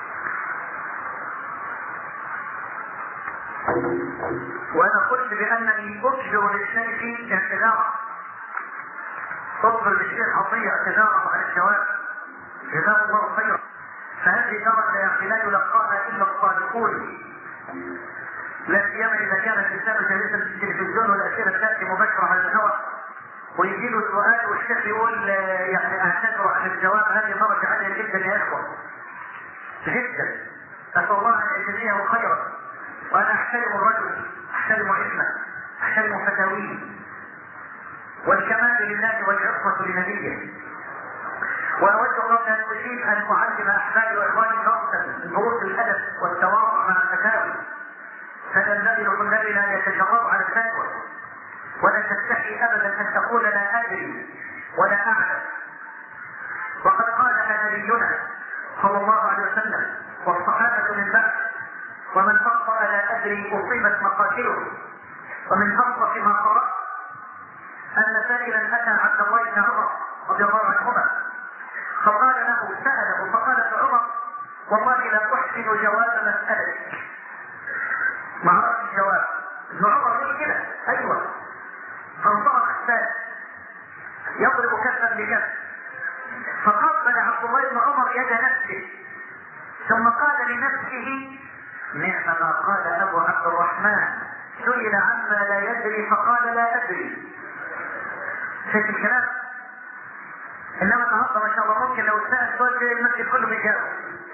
وأنا قلت بأنني أبشر للشيخ اعتذارا، أطلب للشيخ عطية اعتذارا عن الجواب جزاه الله خيرا. فهذه درجة يعني لا يلقاها إلا الصادقون، لا سيما إذا كان الإنسان جالسا في التلفزيون والأسئلة تأتي مباشرة على الهواء ويجي له سؤال والشيخ يقول يعني اعتذر عن الجواب. هذه درجة عالية جدا يا إخوة، جدا. أسأل الله أن يجزيه خيرا. وأنا أحترم الرجل، أحترم علمه، أحترم فتاويه، والكمال لله والعصمة لنبيه. وأود قبل أن أجيب أن أعلم أحبابي وإخواني نقطة من دروس الأدب والتواضع مع الفتاوي. فالنبي لطلابنا أن يتجرأوا على الفتوى، ولا تستحي أبدا أن تقول لا أدري ولا أعلم. وقد قالها نبينا صلى الله عليه وسلم والصحابة من بعد: ومن أخطأ لا أدري أصيبت مقاتله. ومن أصدق ما قرأت أن سائلا أتى عبد الله بن عمر رضي الله عنهما فقال له، سأله فقال عمر: والله لا أحسن جواب مسألتك. ما عرف الجواب. ابن عمر يقول كده، أيوة. فانطلق الثالث يضرب كفا بكف، فقبل عبد الله بن عمر يد نفسه ثم قال لنفسه: نعم ما قال أبو عبد الرحمن، سئل عما لا يدري فقال لا أدري. شايف الكلام؟ إنما النهارده ما شاء الله ممكن لو سأل سؤال كده المسجد كله بيجاوب.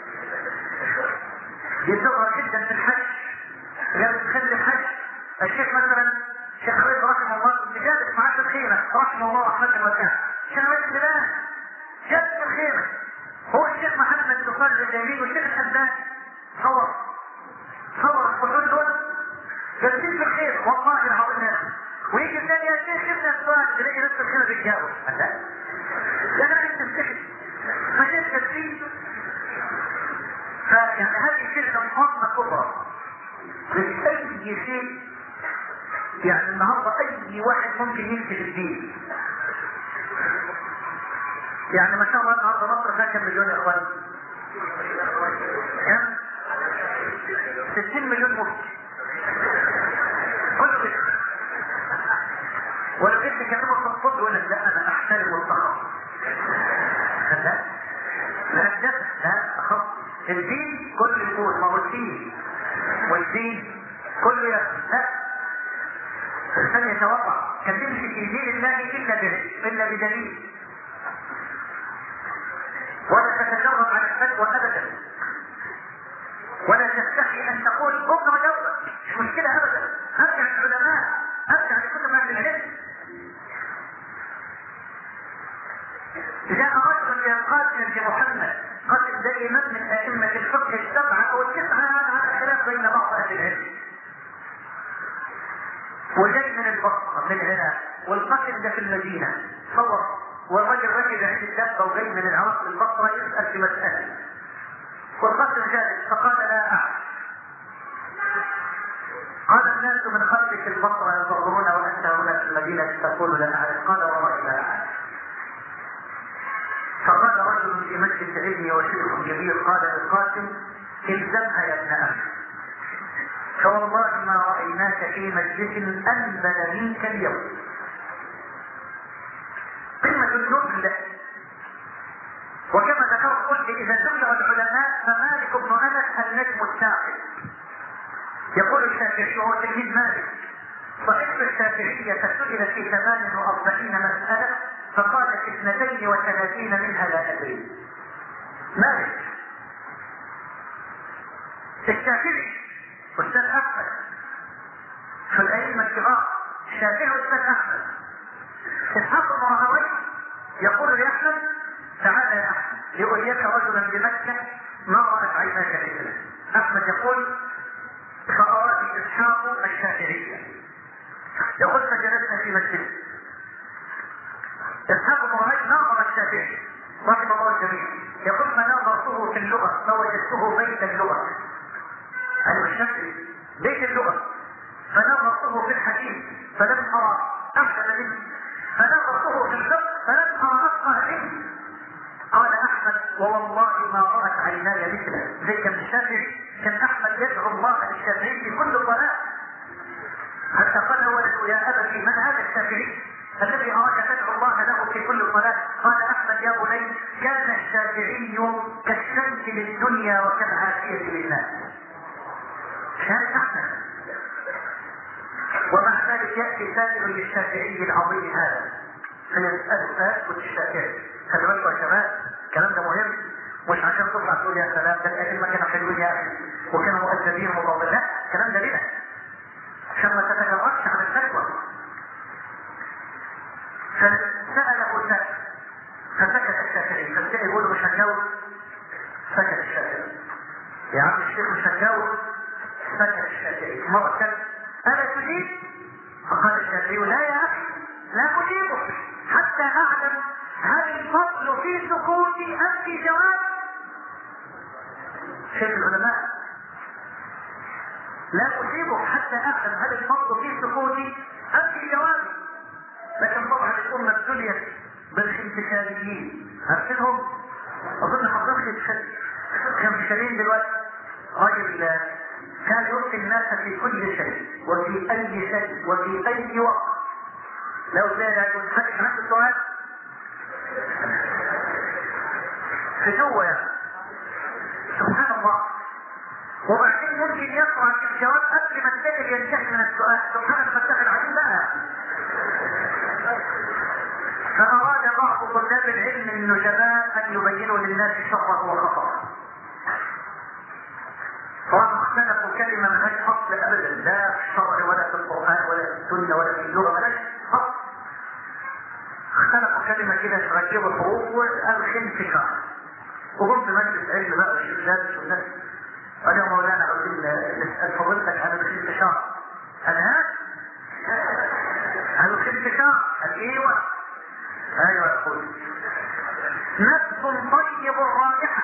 يظهر جدا في الحج، قال تخلي الحج. الشيخ مثلا شيخ خالد رحمه الله كنت جالس مع الخيرة رحمه الله رحمة الله، شيخ خالد بالله جالس في الخيرة هو الشيخ محمد الدخان الجميل والشيخ الحداد صور الصحون دول جالسين في الخير والله العظيم، ويجي الثاني يا شيخ شفنا السؤال تلاقي نفس الخير بيتجاوب. لا انت بتحكي فشلت فيه. فيعني هذه كلمة مهمة كبرى لأي شيء. يعني النهارده أي واحد ممكن يمشي في الدين. يعني ما شاء الله النهارده مصر فيها كم مليون يا اخوان؟ كم؟ 60 مليون مفتي. كله كده. ولو جبت كلمة في الصدر يقول لك لا أنا أحترم الصحابة. لا أخف. الدين كله يقول ما هو الدين، والدين كله لا الإنسان يتوقع كان تمشي في دين الله إلا بدليل، ولا تتجرب على الفتوى أبدا، ولا تستحي أن تقول بكرة جوة مش مشكلة أبدا. أرجع العلماء، أرجع لكتب أهل العلم. جاء رجل يقاتل لمحمد، قتل ده إمام من أئمة الفقه السبعة أو التسعة على خلاف بين بعض أهل العلم، وجاي من البصرة من العراق، والقتل ده في المدينة صور، والرجل ركب عند الدابة وجاي من العراق للبصرة يسأل في مسألة، والقتل جالس فقال لا أعلم. قال الناس من خلفك البصرة ينظرون وأنت هنا في المدينة تقول لا أعلم. قال والله لا أعلم. فقال رجل في مسجد علمي وشيخ كبير قال للقاسم الزمها يا ابن أخي، فوالله ما رأيناك في مجلس أنبل منك اليوم. قمة النبل. وكما ذكرت قلت إذا ذكر العلماء فمالك بن أنس النجم الثاقب. يقول الشافعي وهو تلميذ مالك صحيح الشافعية سئل في 48 مسألة فقالت 32 منها لا أدري. مالك الشافعي والأستاذ أحمد في الأئمة الكبار، الشافعي والأستاذ أحمد. إسحاق بن راهويه يقول لأحمد تعال يا أحمد لأريك رجلا بمكة ما رأت عيناك مثله. أحمد يقول فأراني إسحاق الشافعية، يقول فجلسنا في مسجد. إسحاق بن راهويه ناظر الشافعي رحمه الله الجميع، يقول فناظرته في اللغة فوجدته بيت اللغة، أنا الشافعي بيت اللغة، فنظرته في الحديث فلم أرى أحسن منه، فنظرته في الفقه فلم أرى أفقه منه. قال أحمد ووالله ما رأت عيناي مثله. زي كان الشافعي كان أحمد يدعو الله للشافعي في كل صلاة، حتى قال ولده يا أبتي من هذا الشافعي الذي أراك تدعو الله له في كل صلاة؟ قال أحمد يا بني كان الشافعي كالشمس للدنيا وكالعافية للناس. شاهد أحمد. ومع ذلك يأتي سائل للشافعي العظيم هذا فيسأل فيسكت الشافعي. خلي بالكم يا شباب الكلام ده مهم، مش عشان تطلع تقول يا سلام ده الأئمة كانوا حلوين يا أخي وكانوا مؤدبين ومطولين، لا الكلام ده لنا عشان ما تتجرأش عن الفتوى. فسأله سائل فسكت الشافعي، فالسائل يقول له مش هتجاوب؟ سكت الشافعي. يا عم الشيخ مش هتجاوب؟ سكت الشافعي. مرة كان ألا تجيب؟ فقال الشافعي لا يا أخي لا أجيبك حتى أعلم هل الفضل في سكوتي أم في جوابي. شيخ العلماء لا أجيبك حتى أعلم هل الفضل في سكوتي أم في جوابي. لكن طبعا الأمة ابتليت بالخنفشاريين، عارفينهم؟ أظن حضرتك خنفشاريين دلوقتي. راجل كان يؤتي الناس في كل شيء وفي أي شيء وفي أي وقت. لو لا يتحدث عن السؤال في جوه يعني سبحان الله، وبعدين ممكن يقرأ في الجواب قبل ما السائل ينتهي من السؤال. سبحان المتخذ العليم بقى. فأراد بعض طلاب العلم النجباء أن يبينوا للناس شره وخطره، فهم اختلفوا كلمة ملهاش أصل أبدا، لا في الشرع ولا في القرآن ولا في السنة ولا في اللغة، ملهاش أصل. اختلفوا كلمة كده تركبوا الحروف والخنفشار، وقمت مجلس علم بقى الشباب والناس قال يا مولانا عاوزين نسأل فضيلتك عن الخنفشار. ايوه ايوه يا اخوي. نفس طيب الرائحة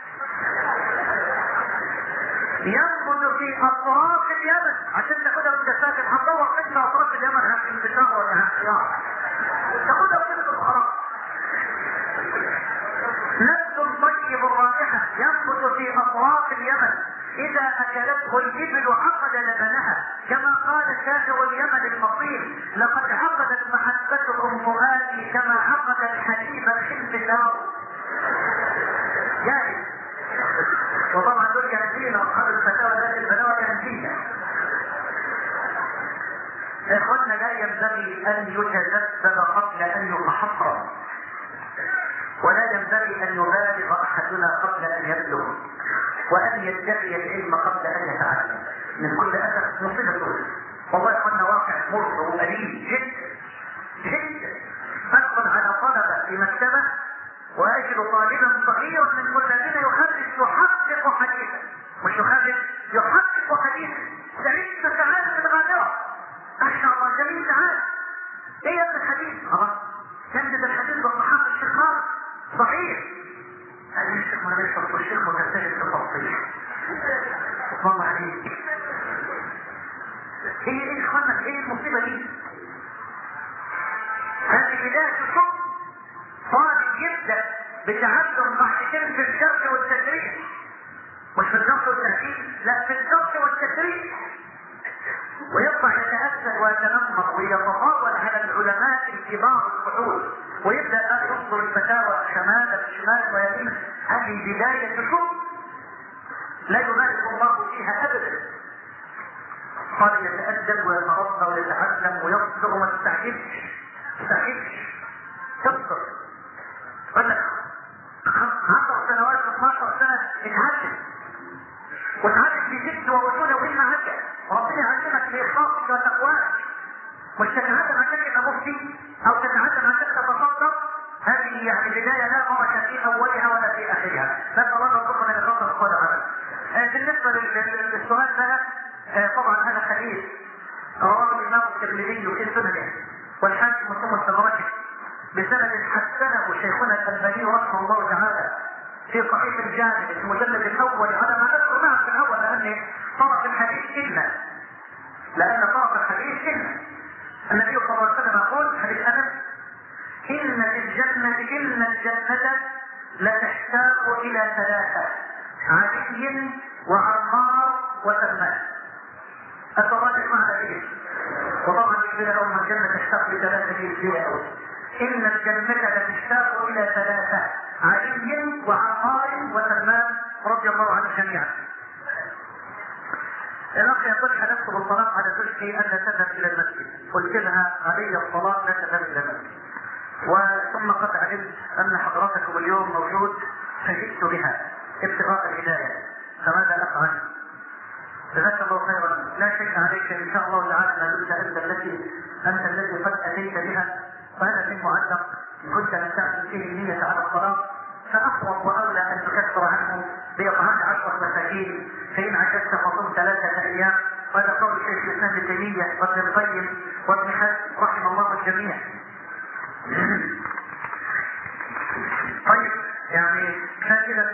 ينبت في اطراف اليمن، عشان تاخدها وانت ساكن هتدور فين اطراف اليمن، هانتشار ولا هانخيار، تاخدها كده بالخلاص. نفس طيب الرائحة ينبت في اطراف اليمن، اذا اكلته الابل عقد لبنها، كما قال شاعر اليمن المصير: لقد عقدت محبتكم فؤادي كما عقد الحليب الانتشار. جاهز. وطبعا دول جاهزين واصحاب الفتاوى ذات الفتاوى جاهزين. اخواننا لا ينبغي ان يتذبذب قبل ان يتحصر، ولا ينبغي ان يبالغ احدنا قبل ان يبلغ، وان يدعي العلم قبل ان يتعلم. من كل اسف مصيبه. والله يا اخواننا واقع مر وأليم جدا جدا. ادخل على طلبه في مكتبه واجد طالبا صغيرا من الذين يحقق حديثا، مش يحقق حديثا. تعيش تعالى في الغادره، ما شاء الله جميل، تعالى ايه يا ابن الحديث؟ تنجد الحديث بالصحابه الشيخان صحيح. قال لي الشيخ ما يشرب، الشيخ متساهل في التفصيل. والله عليك ايه اخوانا، ايه المصيبه دي؟ هذه بدايه الحكم. طالب يبدا بتعلم قاعدتين في الجرح والتدريس، مش في الجرح والتهذيب، لا في الجرح والتدريس، ويطلع يتأثر ويتنمر ويتطاول على العلماء الكبار الفحول، ويبدأ ينظر الفتاوى شمال ويمين. هذه بداية الحكم لا يبارك الله فيها أبدا. قال يتأدب ويتربى ويتعلم ويصبر وما تستعجلش تصبر. قال لك 10 سنوات 12 سنة اتعلم، وتعلم في جد ووجوده وهمة هكذا، وربنا يعلمك بإخلاصك وتقواك. مش تتعلم عشان تبقى مفتي او تتعلم عشان تتصدق. هذه يعني بداية لا بركة في اولها ولا في اخرها. نسأل الله ربنا ان يخلص كل عمل. بالنسبة للسؤال ده، طبعا هذا حديث رواه الامام الترمذي في سننه والحاكم مسلم التبركي بسند حسنه شيخنا الألباني رحمه الله تعالى في صحيح الجامع في المجلد الاول، على ما نذكر معه في الاول، لان طرف الحديث النبي صلى الله عليه وسلم يقول حديث انس: ان الجنة لتشتاق الى 3: علي وعمار وسلمان. التراجع معنا فيه، وطبعا يقول لهم الجنة تشتاق ل3 في أول. إن الجنة لتشتاق إلى 3: علي وعمار وسلمان رضي الله عنهم جميعا. الأخ يقول: حلفت بالصلاة على زوجتي أن لا تذهب إلى المسجد، قلت لها علي الصلاة لا تذهب إلى المسجد، وثم قد علمت أن حضرتكم اليوم موجود فجئت بها ابتغاء الهداية، فماذا أفعل؟ جزاك الله خيرا. لا شيء عليك ان شاء الله تعالى ما دمت انت الذي قد اتيت بها، فهذا شيء معلق ان كنت لم تعلم فيه النية على الصلاة، فاقرب واولى ان تكفر عنه باطعام 10 مساكين، فان عجزت فصم 3 ايام. وهذا قول شيخ الاسلام ابن تيمية وابن القيم وابن حزم رحم الله الجميع. طيب يعني كده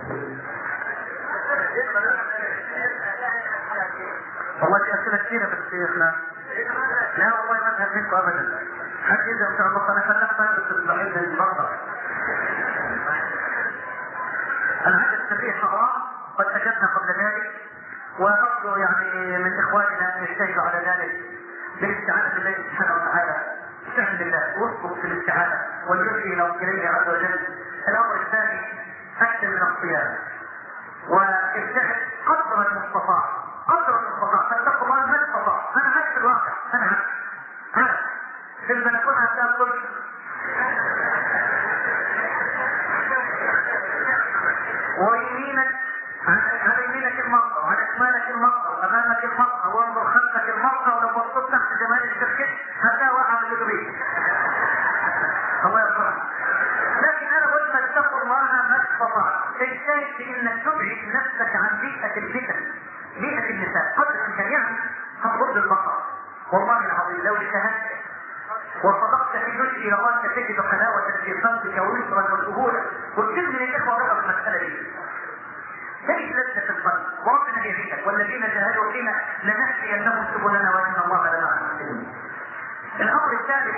والله في أسئلة كثيرة بس شيخنا. لا والله ما أذهب منكم أبدا. حتى إذا إن شاء الله أنا خلقت بس البعيد البرة. العهد السري حرام، قد أجبنا قبل ذلك، وأرجو يعني من إخواننا أن يجتهدوا على ذلك بالاستعانة بالله سبحانه وتعالى. استعن بالله واصبر في الاستعانة والجزء إليه عز وجل. الأمر الثاني: أكثر من الصيام واجتهد قدر المستطاع، فاتقوا الله ما استطاع. انا عارف الواقع، انا عارف في البلكونه هتاكل ويمينك على يمينك المرأة وعلى شمالك المرأة، امامك المرأة، وانظر خلفك المرأة، ولو بصيت تحت جمال الشركة هتلاقي واقع من الجبين. الله يرحمه. لكن انا قلت فاتقوا الله ما استطاع. اجتهد في انك تبعد نفسك عن بيئة الفتن، بيئة النساء قدر الامكان. يعني هتغض البصر، والله العظيم لو اجتهدت وصدقت يجري الى الله تجد حلاوه في صمتك ويسرا وسهوله، وكثير من الاخوه رغبوا في المساله دي. تجد لذة القلب، وربنا بيعيدك والذين جاهدوا فينا لنهدينهم سبلنا وان الله لمع المحسنين. الامر الثالث،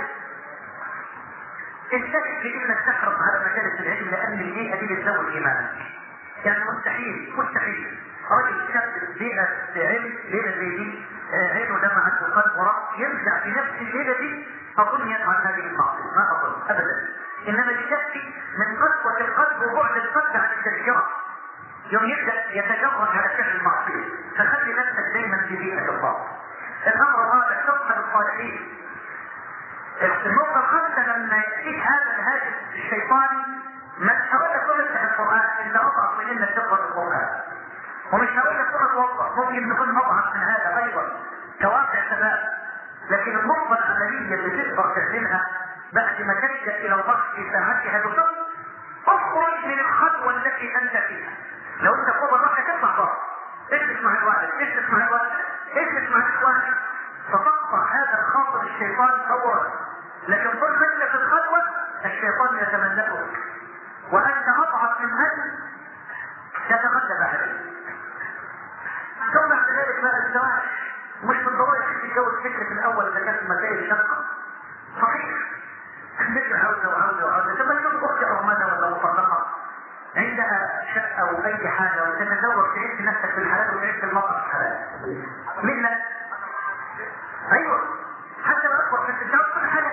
اجتهد في انك تحرص على مجالس العلم لان البيئه دي بتزود ايمانك. يعني مستحيل رجل شاب بيئه علم ليله زي دي عينه دمعت وقلب ورأس يرجع في نفس الليله دي اظن يفعل هذه المعصيه، ما اظن ابدا. انما يكفي من قسوه القلب وبعد القلب عن التذكره يوم يبدا يتجرد على فعل المعصيه، فخلي نفسك دائما في بيئه الله. الامر الرابع، تصحب الصالحين. النقطة الخامسة، لما يأتيك هذا الهاجس الشيطاني ما تحاول تفتح القرآن، انت اضعف من انك تقرأ القرآن. ومش هقول لك توضأ، ممكن تكون اضعف من هذا ايضا كواقع شباب. لكن النقطة العملية اللي تقدر تعملها بعد ما تلجأ الى الله في ساعتها بصدق، اخرج من الخطوة التي انت فيها. لو انت فوق الرحلة تطلع بره، اجلس مع الوالد، اجلس مع الوالد، اجلس مع اخوانك، فتقطع هذا الخاطر الشيطان فورا. لكن طول ما انت في الخلوة الشيطان يتملكك وانت اضعف من ان تتغلب عليه. ثم بعد ذلك بقى الزواج، مش بالضرورة تتجوز فكرة الاول اذا كانت المسائل شقة صحيح، مثل عاوزة ثم تشوف اختي ارملة ولا مطلقة عندها شقة او اي حاجة وتتزوج تعيش نفسك في الحلال وتعيش في المرأة في الحلال. مين لك؟ ايوه حتى لو اكبر في التجاوز كل حاجة،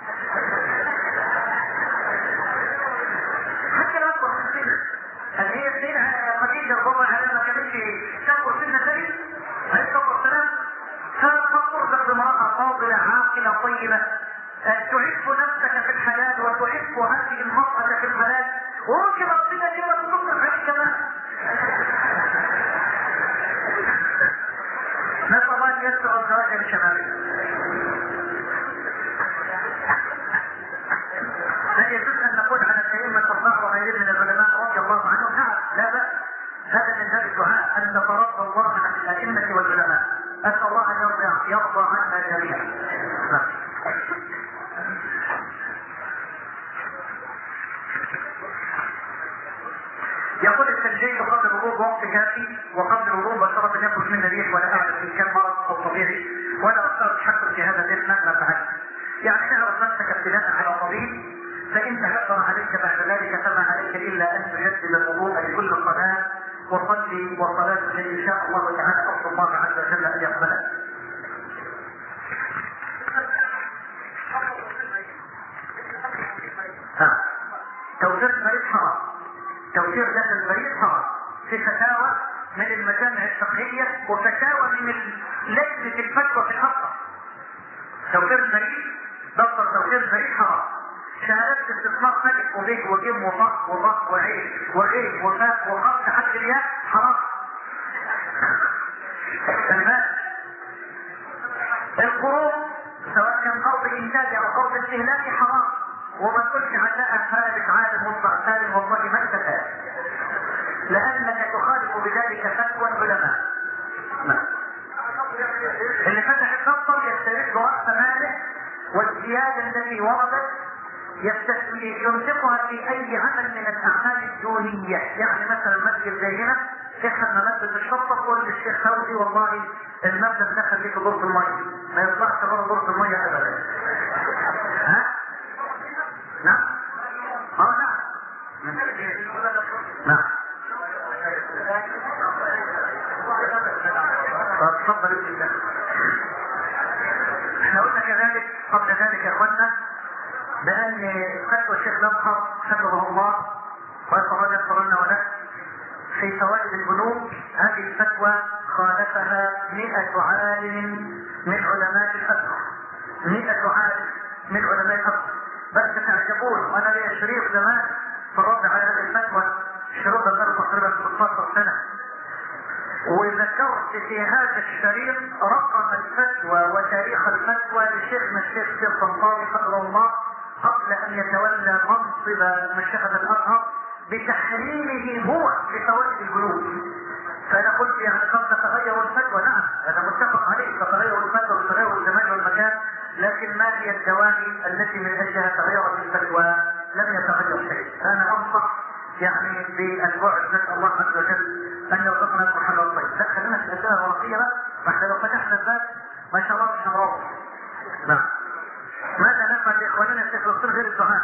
حتى لو اكبر في السنة. هل هي السنة مدينة الربع على ما كانتش تكبر سنة ثانية؟ هل تكبر سنة؟ فترزق بامرأة فاضلة عاقلة طيبة تعف نفسك في الحلال وتعف هذه المرأة في الحلال، وممكن ربنا كده تطلق عليك كمان. نسأل الله ان يسر الزواج الشبابي. هل يجوز ان نقول على الائمه الاربعه وغيرهم من العلماء رضي الله عنهم؟ نعم، لا باس، هذا من باب الدعاء ان نترضى الله عن الائمه والعلماء. اسال الله ان يرضى عنا جميعا. يقول التنجيل قبل الوضوء وقت كافي، وقبل الوضوء بشرة يخرج من الريح ولا اعلم ان كان مرض او طبيعي، ولا اختار التحكم في هذا الاسم لا فعل. يعني اعرف نفسك ابتداء على طبيب، فان تهدر عليك بعد ذلك فما عليك الا ان تجدد الوضوء لكل صلاه، وصلي وصلاه ان شاء الله تعالى افضل الله عز وجل ان يقبلها. توفير المريض حرام، توفير دم المريض حرام، في فتاوى من المجامع الفقهية وفتاوى من لجنة الفتوى في الأقصى. توفير المريض، دفتر توفير المريض حرام. شهادات استثمار ملك وبيه وجيم وفق وضغط وعين وغيب وفاق وقف حد الياء حرام. القروض سواء كان قرض انتاجي او قرض استهلاكي حرام، وما تقولش علاء فارق عالم مطلع سالم والله ما انت فاهم، لانك تخالف بذلك فتوى العلماء. اللي فتح الدفتر يسترد راس ماله والزياده التي وردت ينفقها في اي عمل من الاعمال الدونيه. يعني مثلا مسجد زينا احنا مسجد الشرطه تقول للشيخ فوزي والله المبلغ ده خليك دورة الميه، ما يطلعش بره دورة الميه ابدا. ها؟ نعم؟ نعم. نعم. تفضل ابن الله. احنا قلنا كذلك قبل ذلك يا اخوانا بان فتوى الشيخ نصر حفظه الله ويسر يغفر لنا وله في فوائد البنوك، هذه الفتوى خالفها 100 عالم من علماء الازهر، 100 عالم من علماء الازهر. بس تعجبون، وانا لي شريط زمان في الرد على هذه الفتوى، الشريط ده صار تقريبا 16 سنه، وذكرت في هذا الشريط رقم الفتوى وتاريخ الفتوى لشيخنا الشيخ سيف طنطاوي حفظه الله قبل ان يتولى منصب مشيخة الازهر بتحريمه هو لفوائد البنوك. فانا قلت يعني قد تتغير الفتوى، نعم هذا متفق عليه، تتغير الفتوى وتتغير الزمان والمكان، لكن ما في هي الدواعي التي من اجلها تغيرت الفتوى؟ لم يتغير شيء. انا انصح يعني بالبعد، نسال الله عز وجل ان يرزقنا الصحه والطيب. لا خلينا في الاسئله الورقيه بقى، واحنا لو فتحنا الباب ما شاء الله مش هنروح. نعم. ماذا نفعل لاخواننا في فلسطين غير الدعاء؟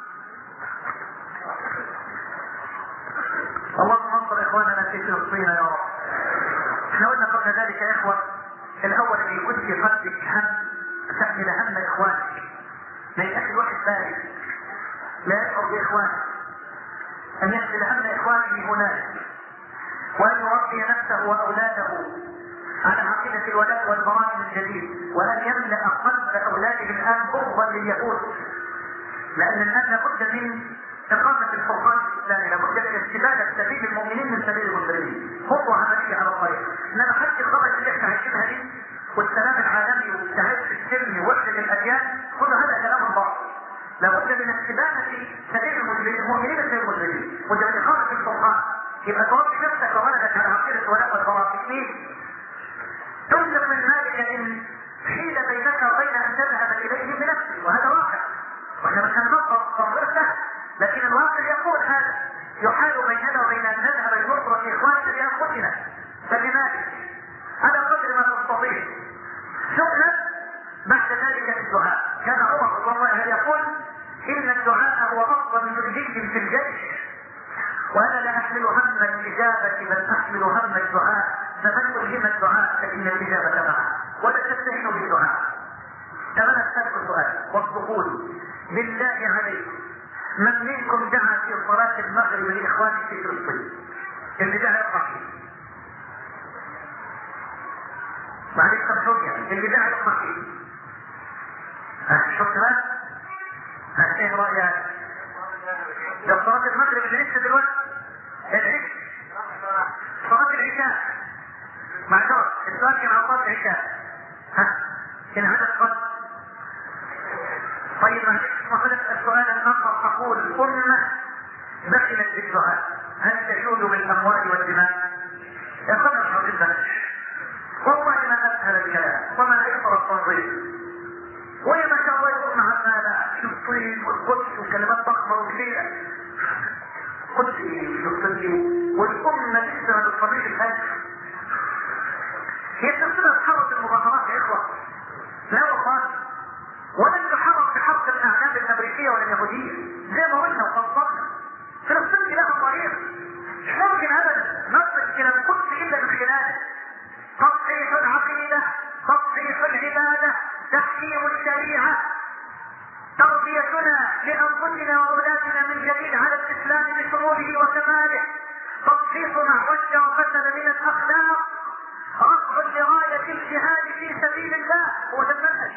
اللهم انصر اخواننا في فلسطين يا رب. احنا قلنا قبل ذلك يا اخوه، الاول اللي يكون في قلبك هم تحمل هم اخوانك، ما يبقاش الواحد بارد لا يشعر باخوانه، ان يحمل هم اخوانه هناك، وان يربي نفسه واولاده على عقيده الولاء والبراء من جديد، وان يملا قلب اولاده الان بغضا لليهود، لان الان لابد من إقامة الفرقان الإسلامي، لابد من استبانة سبيل المؤمنين من سبيل المجرمين، خطوة عملية على الطريق. إنما حتى الخرج اللي احنا عايشينها دي والسلام العالمي والتعايش السلمي ووحدة الأديان، كل هذا كلام باطل. لابد من استبانة سبيل المؤمنين من سبيل المجرمين، وده من إقامة الفرقان. يبقى تربي نفسك وولدك على عقيدة الولاء والبراء. اثنين، تنفق من مالك إن حيل بينك وبين أن تذهب إليه بنفسك، وهذا واقع. وإحنا مش هننظر تنظير سهل، لكن الواقع يقول هذا يحال بيننا وبين ان نذهب لنصرة اخواننا بانفسنا، فلماذا؟ على قدر ما نستطيع. ثم بعد ذلك الدعاء. كان عمر رضي الله عنه يقول ان الدعاء هو افضل من جد في الجيش، وانا لا احمل هم الاجابه بل احمل هم الدعاء، فمن الهم الدعاء فان الاجابه معه، ولا تستهينوا بالدعاء. كما اسالك سؤال واصدقوا لي بالله عليكم، من منكم دعا في صلاة المغرب لإخوانه في فلسطين؟ اللي دعا يقرأ فيه. معلش تمحوك اللي دعا يقرأ فيه. شفت بقى؟ ايه رأيك؟ لو صلاة المغرب اللي لسه دلوقتي العشاء، صلاة العشاء معذور، السؤال كان على صلاة العشاء. كان هذا الصلاة. طيب معلش السؤال الآخر، تقول أمة بخلت بالدعاء، هل تجود بالأموال والدماء؟ يصدق جدا، والله ما أسهل الكلام وما أيسر التنظيم، ويا ما شاء الله يقول مع هذا فلسطين والقدس وكلمات ضخمة وكبيرة، قدسي فلسطين والأمة لسه بالطريق الهادف. هي تفسيرها تحرك المظاهرات يا إخوة؟ لا والله، ولن تحرك بحرق الأعلام الأمريكية ولا اليهودية زي ما قلنا وفصلنا. فلسطين لها طريق، مش ممكن أبدا نصل إلى القدس إلا من خلاله. تصحيح العقيدة، تصحيح العبادة، تحكيم الشريعة، تربيتنا لأنفسنا وأولادنا من جديد على الإسلام بشروطه وكماله، تصحيح ما وجه وفسد من الأخلاق، رفع لراية الجهاد في سبيل الله. هو ده المنهج.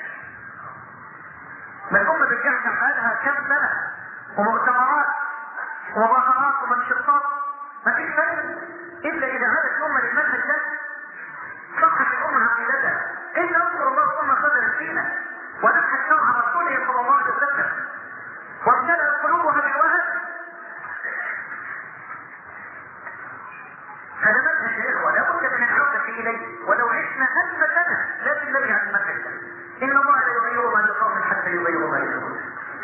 ما الأمة بالجهد حالها كم سنة ومؤتمرات ومظاهرات ومنشطات، ما فيش فايدة إلا إذا عادت الأمة للمنهج ده، صحت الأمة عقيدتها. إن أنصر الله الأمة خذل فينا ونفحت شرع رسوله صلى الله عليه وسلم وامتلأت قلوبها بالوهن. هذا منهج يا إخوة لابد من العودة إليه، ولو عشنا 1000 سنة لازم نرجع للمنهج ده. إن الله لا يغير ما بقوم حتى يغيروا ما بأنفسهم.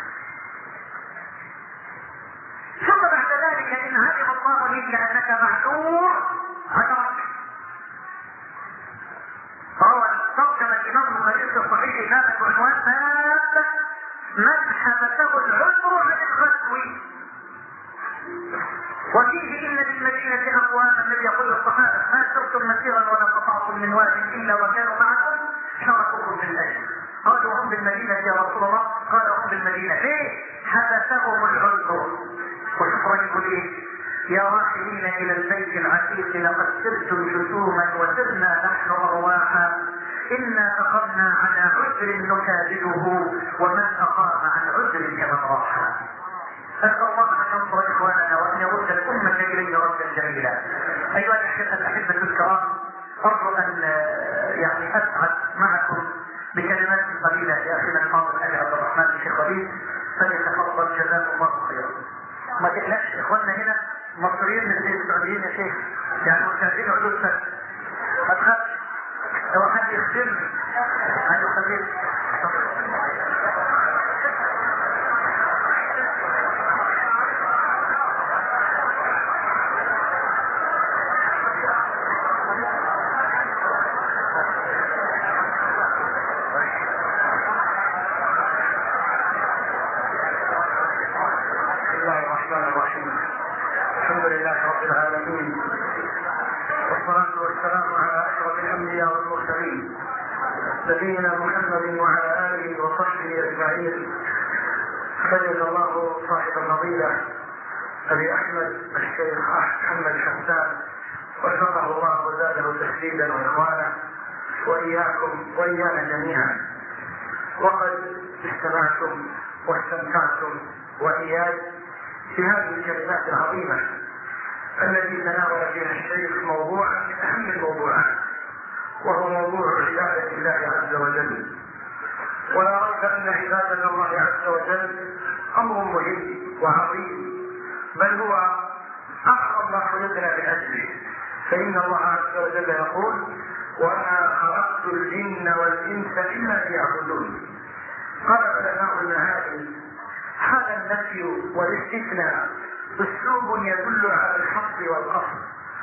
ثم بعد ذلك إن علم الله منك أنك معذور عذرك. فهو ترجم الإمام البخاري في الصحيح باب بعنوان باب من حبسه العذر عن الغزو. وفيه إن بالمدينة أقواما، الذي يقول الصحابة ما سرتم مسيرا ولا قطعتم من واد إلا وكانوا معكم شركوكم بالأجر. قالوا هم بالمدينة يا رسول الله، قال هم بالمدينة. ليه؟ حبسهم العذر. وشكرا يقول ايه؟ يا راحلين إلى البيت العتيق لقد سرتم جسوما وسرنا نحن أرواحا، إنا أقمنا على عذر نكابده ومن أقام عن عذر كمن راحا. أسأل الله أن ينصر إخواننا وأن يرد الأمة إليه ردا جميلا. أيها الأحبة الكرام، أرجو أن يعني أسعد معكم بكلمات قليلة لأخينا الفاضل أبي عبد الرحمن الشيخ وليد، فليتفضل جزاه الله خيرا. ما تقلقش إخواننا هنا مصريين مثل السعوديين يا شيخ، يعني مشاهدين عدود سنة، ما تخافش، لو حد يخدمني هيخليك. الحمد لله رب العالمين، والصلاة والسلام على أشرف الأنبياء والمرسلين نبينا محمد وعلى آله وصحبه أجمعين. حفظ الله صاحب الفضيلة أبي أحمد الشيخ محمد حسان وشرفه الله وزاده تسديدا وإخوانا وإياكم وإيانا جميعا. وقد استمعتم واستمتعتم وإياي في هذه الكلمات العظيمة التي تناول فيها الشيخ موضوعا من أهم الموضوعات، وهو موضوع عبادة الله عز وجل. ولا ريب أن عبادة الله عز وجل أمر مهم وعظيم، بل هو أعظم ما خلقنا من أجله، فإن الله عز وجل يقول: وما خلقت الجن والإنس إلا ليعبدون. قال علماء المعاني: هذا النفي والاستثناء اسلوب يدل على الحصر والقصر،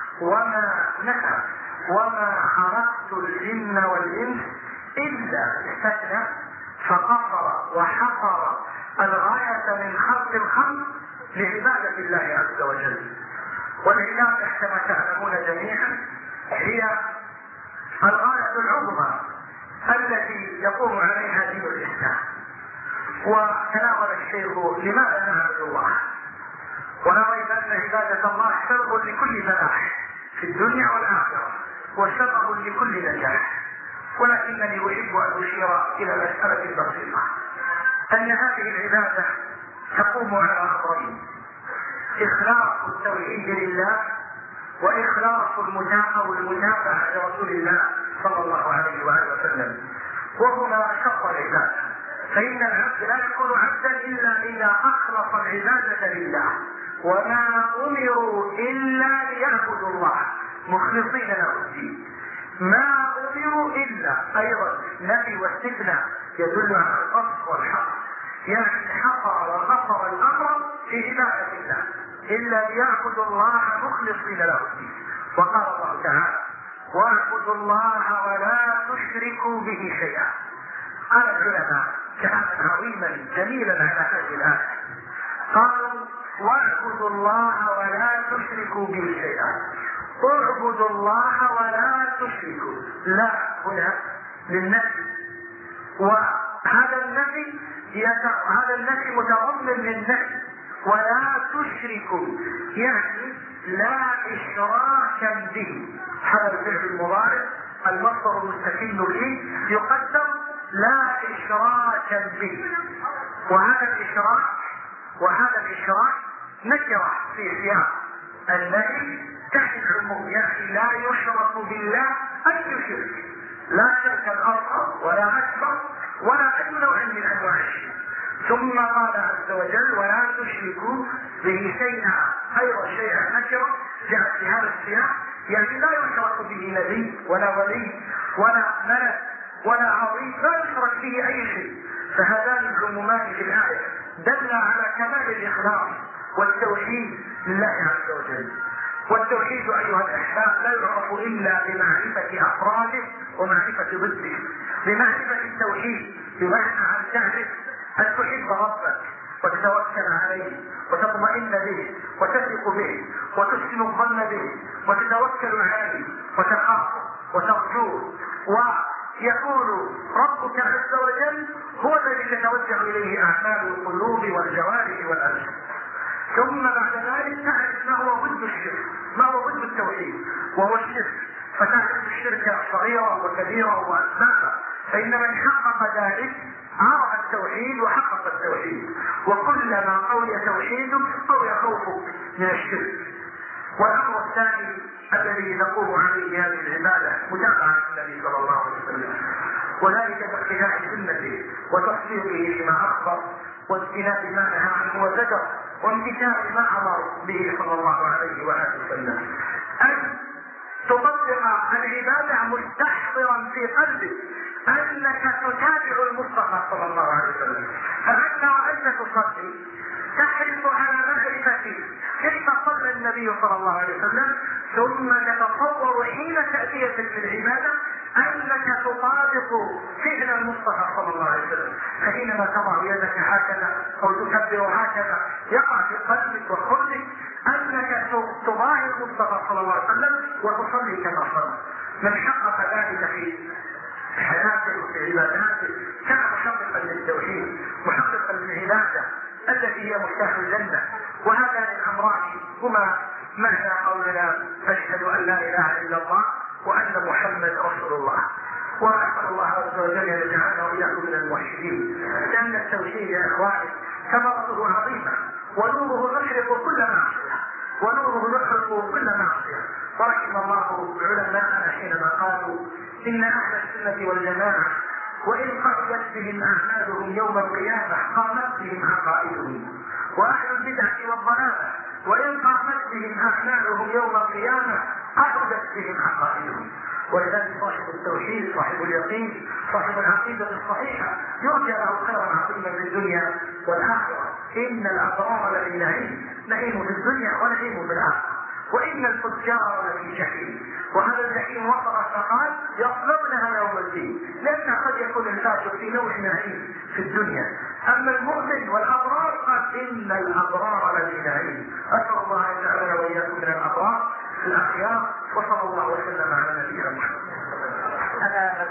وما خلقت الجن والانس الا استثنى فقصر وحصر الغايه من خلق الخلق لعباده الله عز وجل. والعباده كما تعلمون جميعا هي الغايه العظمى التي يقوم عليها دين الاسلام. وتناول الشيخ لماذا نعبد الله، ولا ريب ان عباده الله سبب لكل فلاح في الدنيا والاخره وسبب لكل نجاح. ولكنني احب ان اشير الى مساله بسيطه، ان هذه العباده تقوم على امرين: اخلاص التوحيد لله، واخلاص والمتابعه لرسول الله صلى الله عليه واله وسلم. وهما شق العباده، فإن العبد لا يكون عبدا إلا إذا أخلص العبادة لله، وما أمروا إلا ليعبدوا الله مخلصين له الدين. ما أمروا إلا أيضا نفي واستثناء يدل على القصد والحق، يعني حصر وقصر الأمر في عبادة الله إلا ليعبدوا الله مخلصين له الدين. وقال الله تعالى: واعبدوا الله ولا تشركوا به شيئا. قال العلماء كلاما عظيما جميلا على هذه الآية، قالوا: واعبدوا الله ولا تشركوا به شيئا. اعبدوا الله ولا تشركوا، لا هنا للنفي، وهذا النفي متضمن للنفي. ولا تشركوا يعني لا إشراكا به. هذا الفعل المضارع المصدر المستقل به يقدر لا إشراكا به. وهذا الإشراك نكرة في سياق النهي تحت العموم، يعني لا يشرك بالله أي شرك، لا شركا أصغر ولا أكبر ولا أي نوع من أنواع الشرك. ثم قال عز وجل: ولا تشركوا به شيئا، أيضا شيئا نكرة جاءت في هذا السياق، يعني لا يشرك به نبي ولا ولي ولا ملك ولا عظيم، لا يشرك به أي شيء. فهذان العمومان في الآية دل على كمال الإخلاص والتوحيد لله عز وجل. والتوحيد أيها الأحباب لا يعرف إلا بمعرفة أفراده ومعرفة ضده. بمعرفة التوحيد بمعنى أن تعرف أن تحب ربك وتتوكل عليه وتطمئن به وتثق به وتحسن الظن به وتتوكل عليه وتخافه وترجوه، ويكون ربك عز وجل هو الذي تتوجه إليه أعمال القلوب والجوارح والأبدان. ثم بعد ذلك تعرف ما هو ضد الشرك، ما هو ضد التوحيد، وهو الشرك، فتعرف الشرك صغيرا وكبيرا وأسبابا. فإن من حقق ذلك عرف التوحيد وحقق التوحيد، وكلما قوي توحيدك قوي خوفك من الشرك. والأمر الثاني الذي تقوم عليه هذه العبادة متابعة النبي صلى الله عليه وسلم، وذلك باقتناع سنته وتصديقه فيما أخبر واجتناب ما نهى عنه وزجر وامتثال ما أمر به صلى الله عليه وآله وسلم. أن تطبق العبادة مستحضرا في قلبك انك تتابع المصطفى صلى الله عليه وسلم. فانت وانت تصلي تحرص على معرفة كيف صلى النبي صلى الله عليه وسلم، ثم تتصور حين تأتيك بالعبادة انك تطابق فعل المصطفى صلى الله عليه وسلم. فحينما تضع يدك هكذا او تكبر هكذا يقع في قلبك وخلقك انك تضاهي المصطفى صلى الله عليه وسلم وتصلي كما صلى. من حقق ذلك في حياته وفي عباداته كان محققا للتوحيد، محققا للعباده التي هي مفتاح الجنه. وهذان الامران هما معنى قولنا اشهد ان لا اله الا الله وان محمد رسول الله. واسال الله عز وجل ان يجعلنا واياكم من الموحدين، لان التوحيد يا اخواني ثمرته عظيمه ونوره يشرق كل معصيه، ونوره يخرق كل معصيه. ورحم الله علماءنا حينما قالوا ان اهل السنه والجماعه وان قامت بهم اعمالهم يوم القيامه قامت بهم عقائدهم، واهل البدعه والضلاله وان قامت بهم اعمالهم يوم القيامه قعدت بهم عقائدهم. ولذلك صاحب التوحيد صاحب اليقين صاحب العقيده الصحيحه يرجى له خيرا عظيما في الدنيا والاخره. ان الابرار لفي نعيم في الدنيا ونعيم في الاخره، وان الفجار لفي جحيم. وهذا الجحيم وصل فقال يطلبنها يوم الدين، لان قد يكون الفاجر في نوع نعيم في الدنيا، اما المؤمن والابرار قال ان الابرار لفي نعيم. اسال الله ان يجعلنا واياكم من الابرار الاخيار، وصلى الله وسلم على نبينا محمد. انا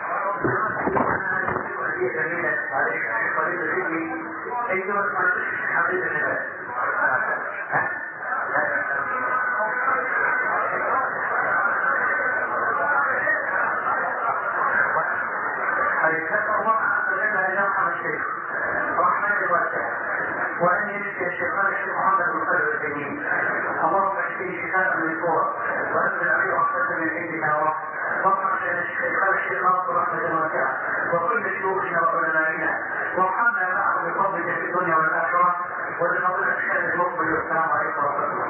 وأن يشفي الشيطان الشيخ محمد بن صالح العثيمين. اللهم اشفيه شفاء من الصور وأنزل عليه رحمة من عندك يا رب. وارحم الشيخان الشيخ ناصر رحمة واسعة وكل شيوخنا وعلمائنا، وارحمنا معهم بفضلك في الدنيا والآخرة، ولفضل الأشهاد المقبل. والسلام عليكم ورحمة الله.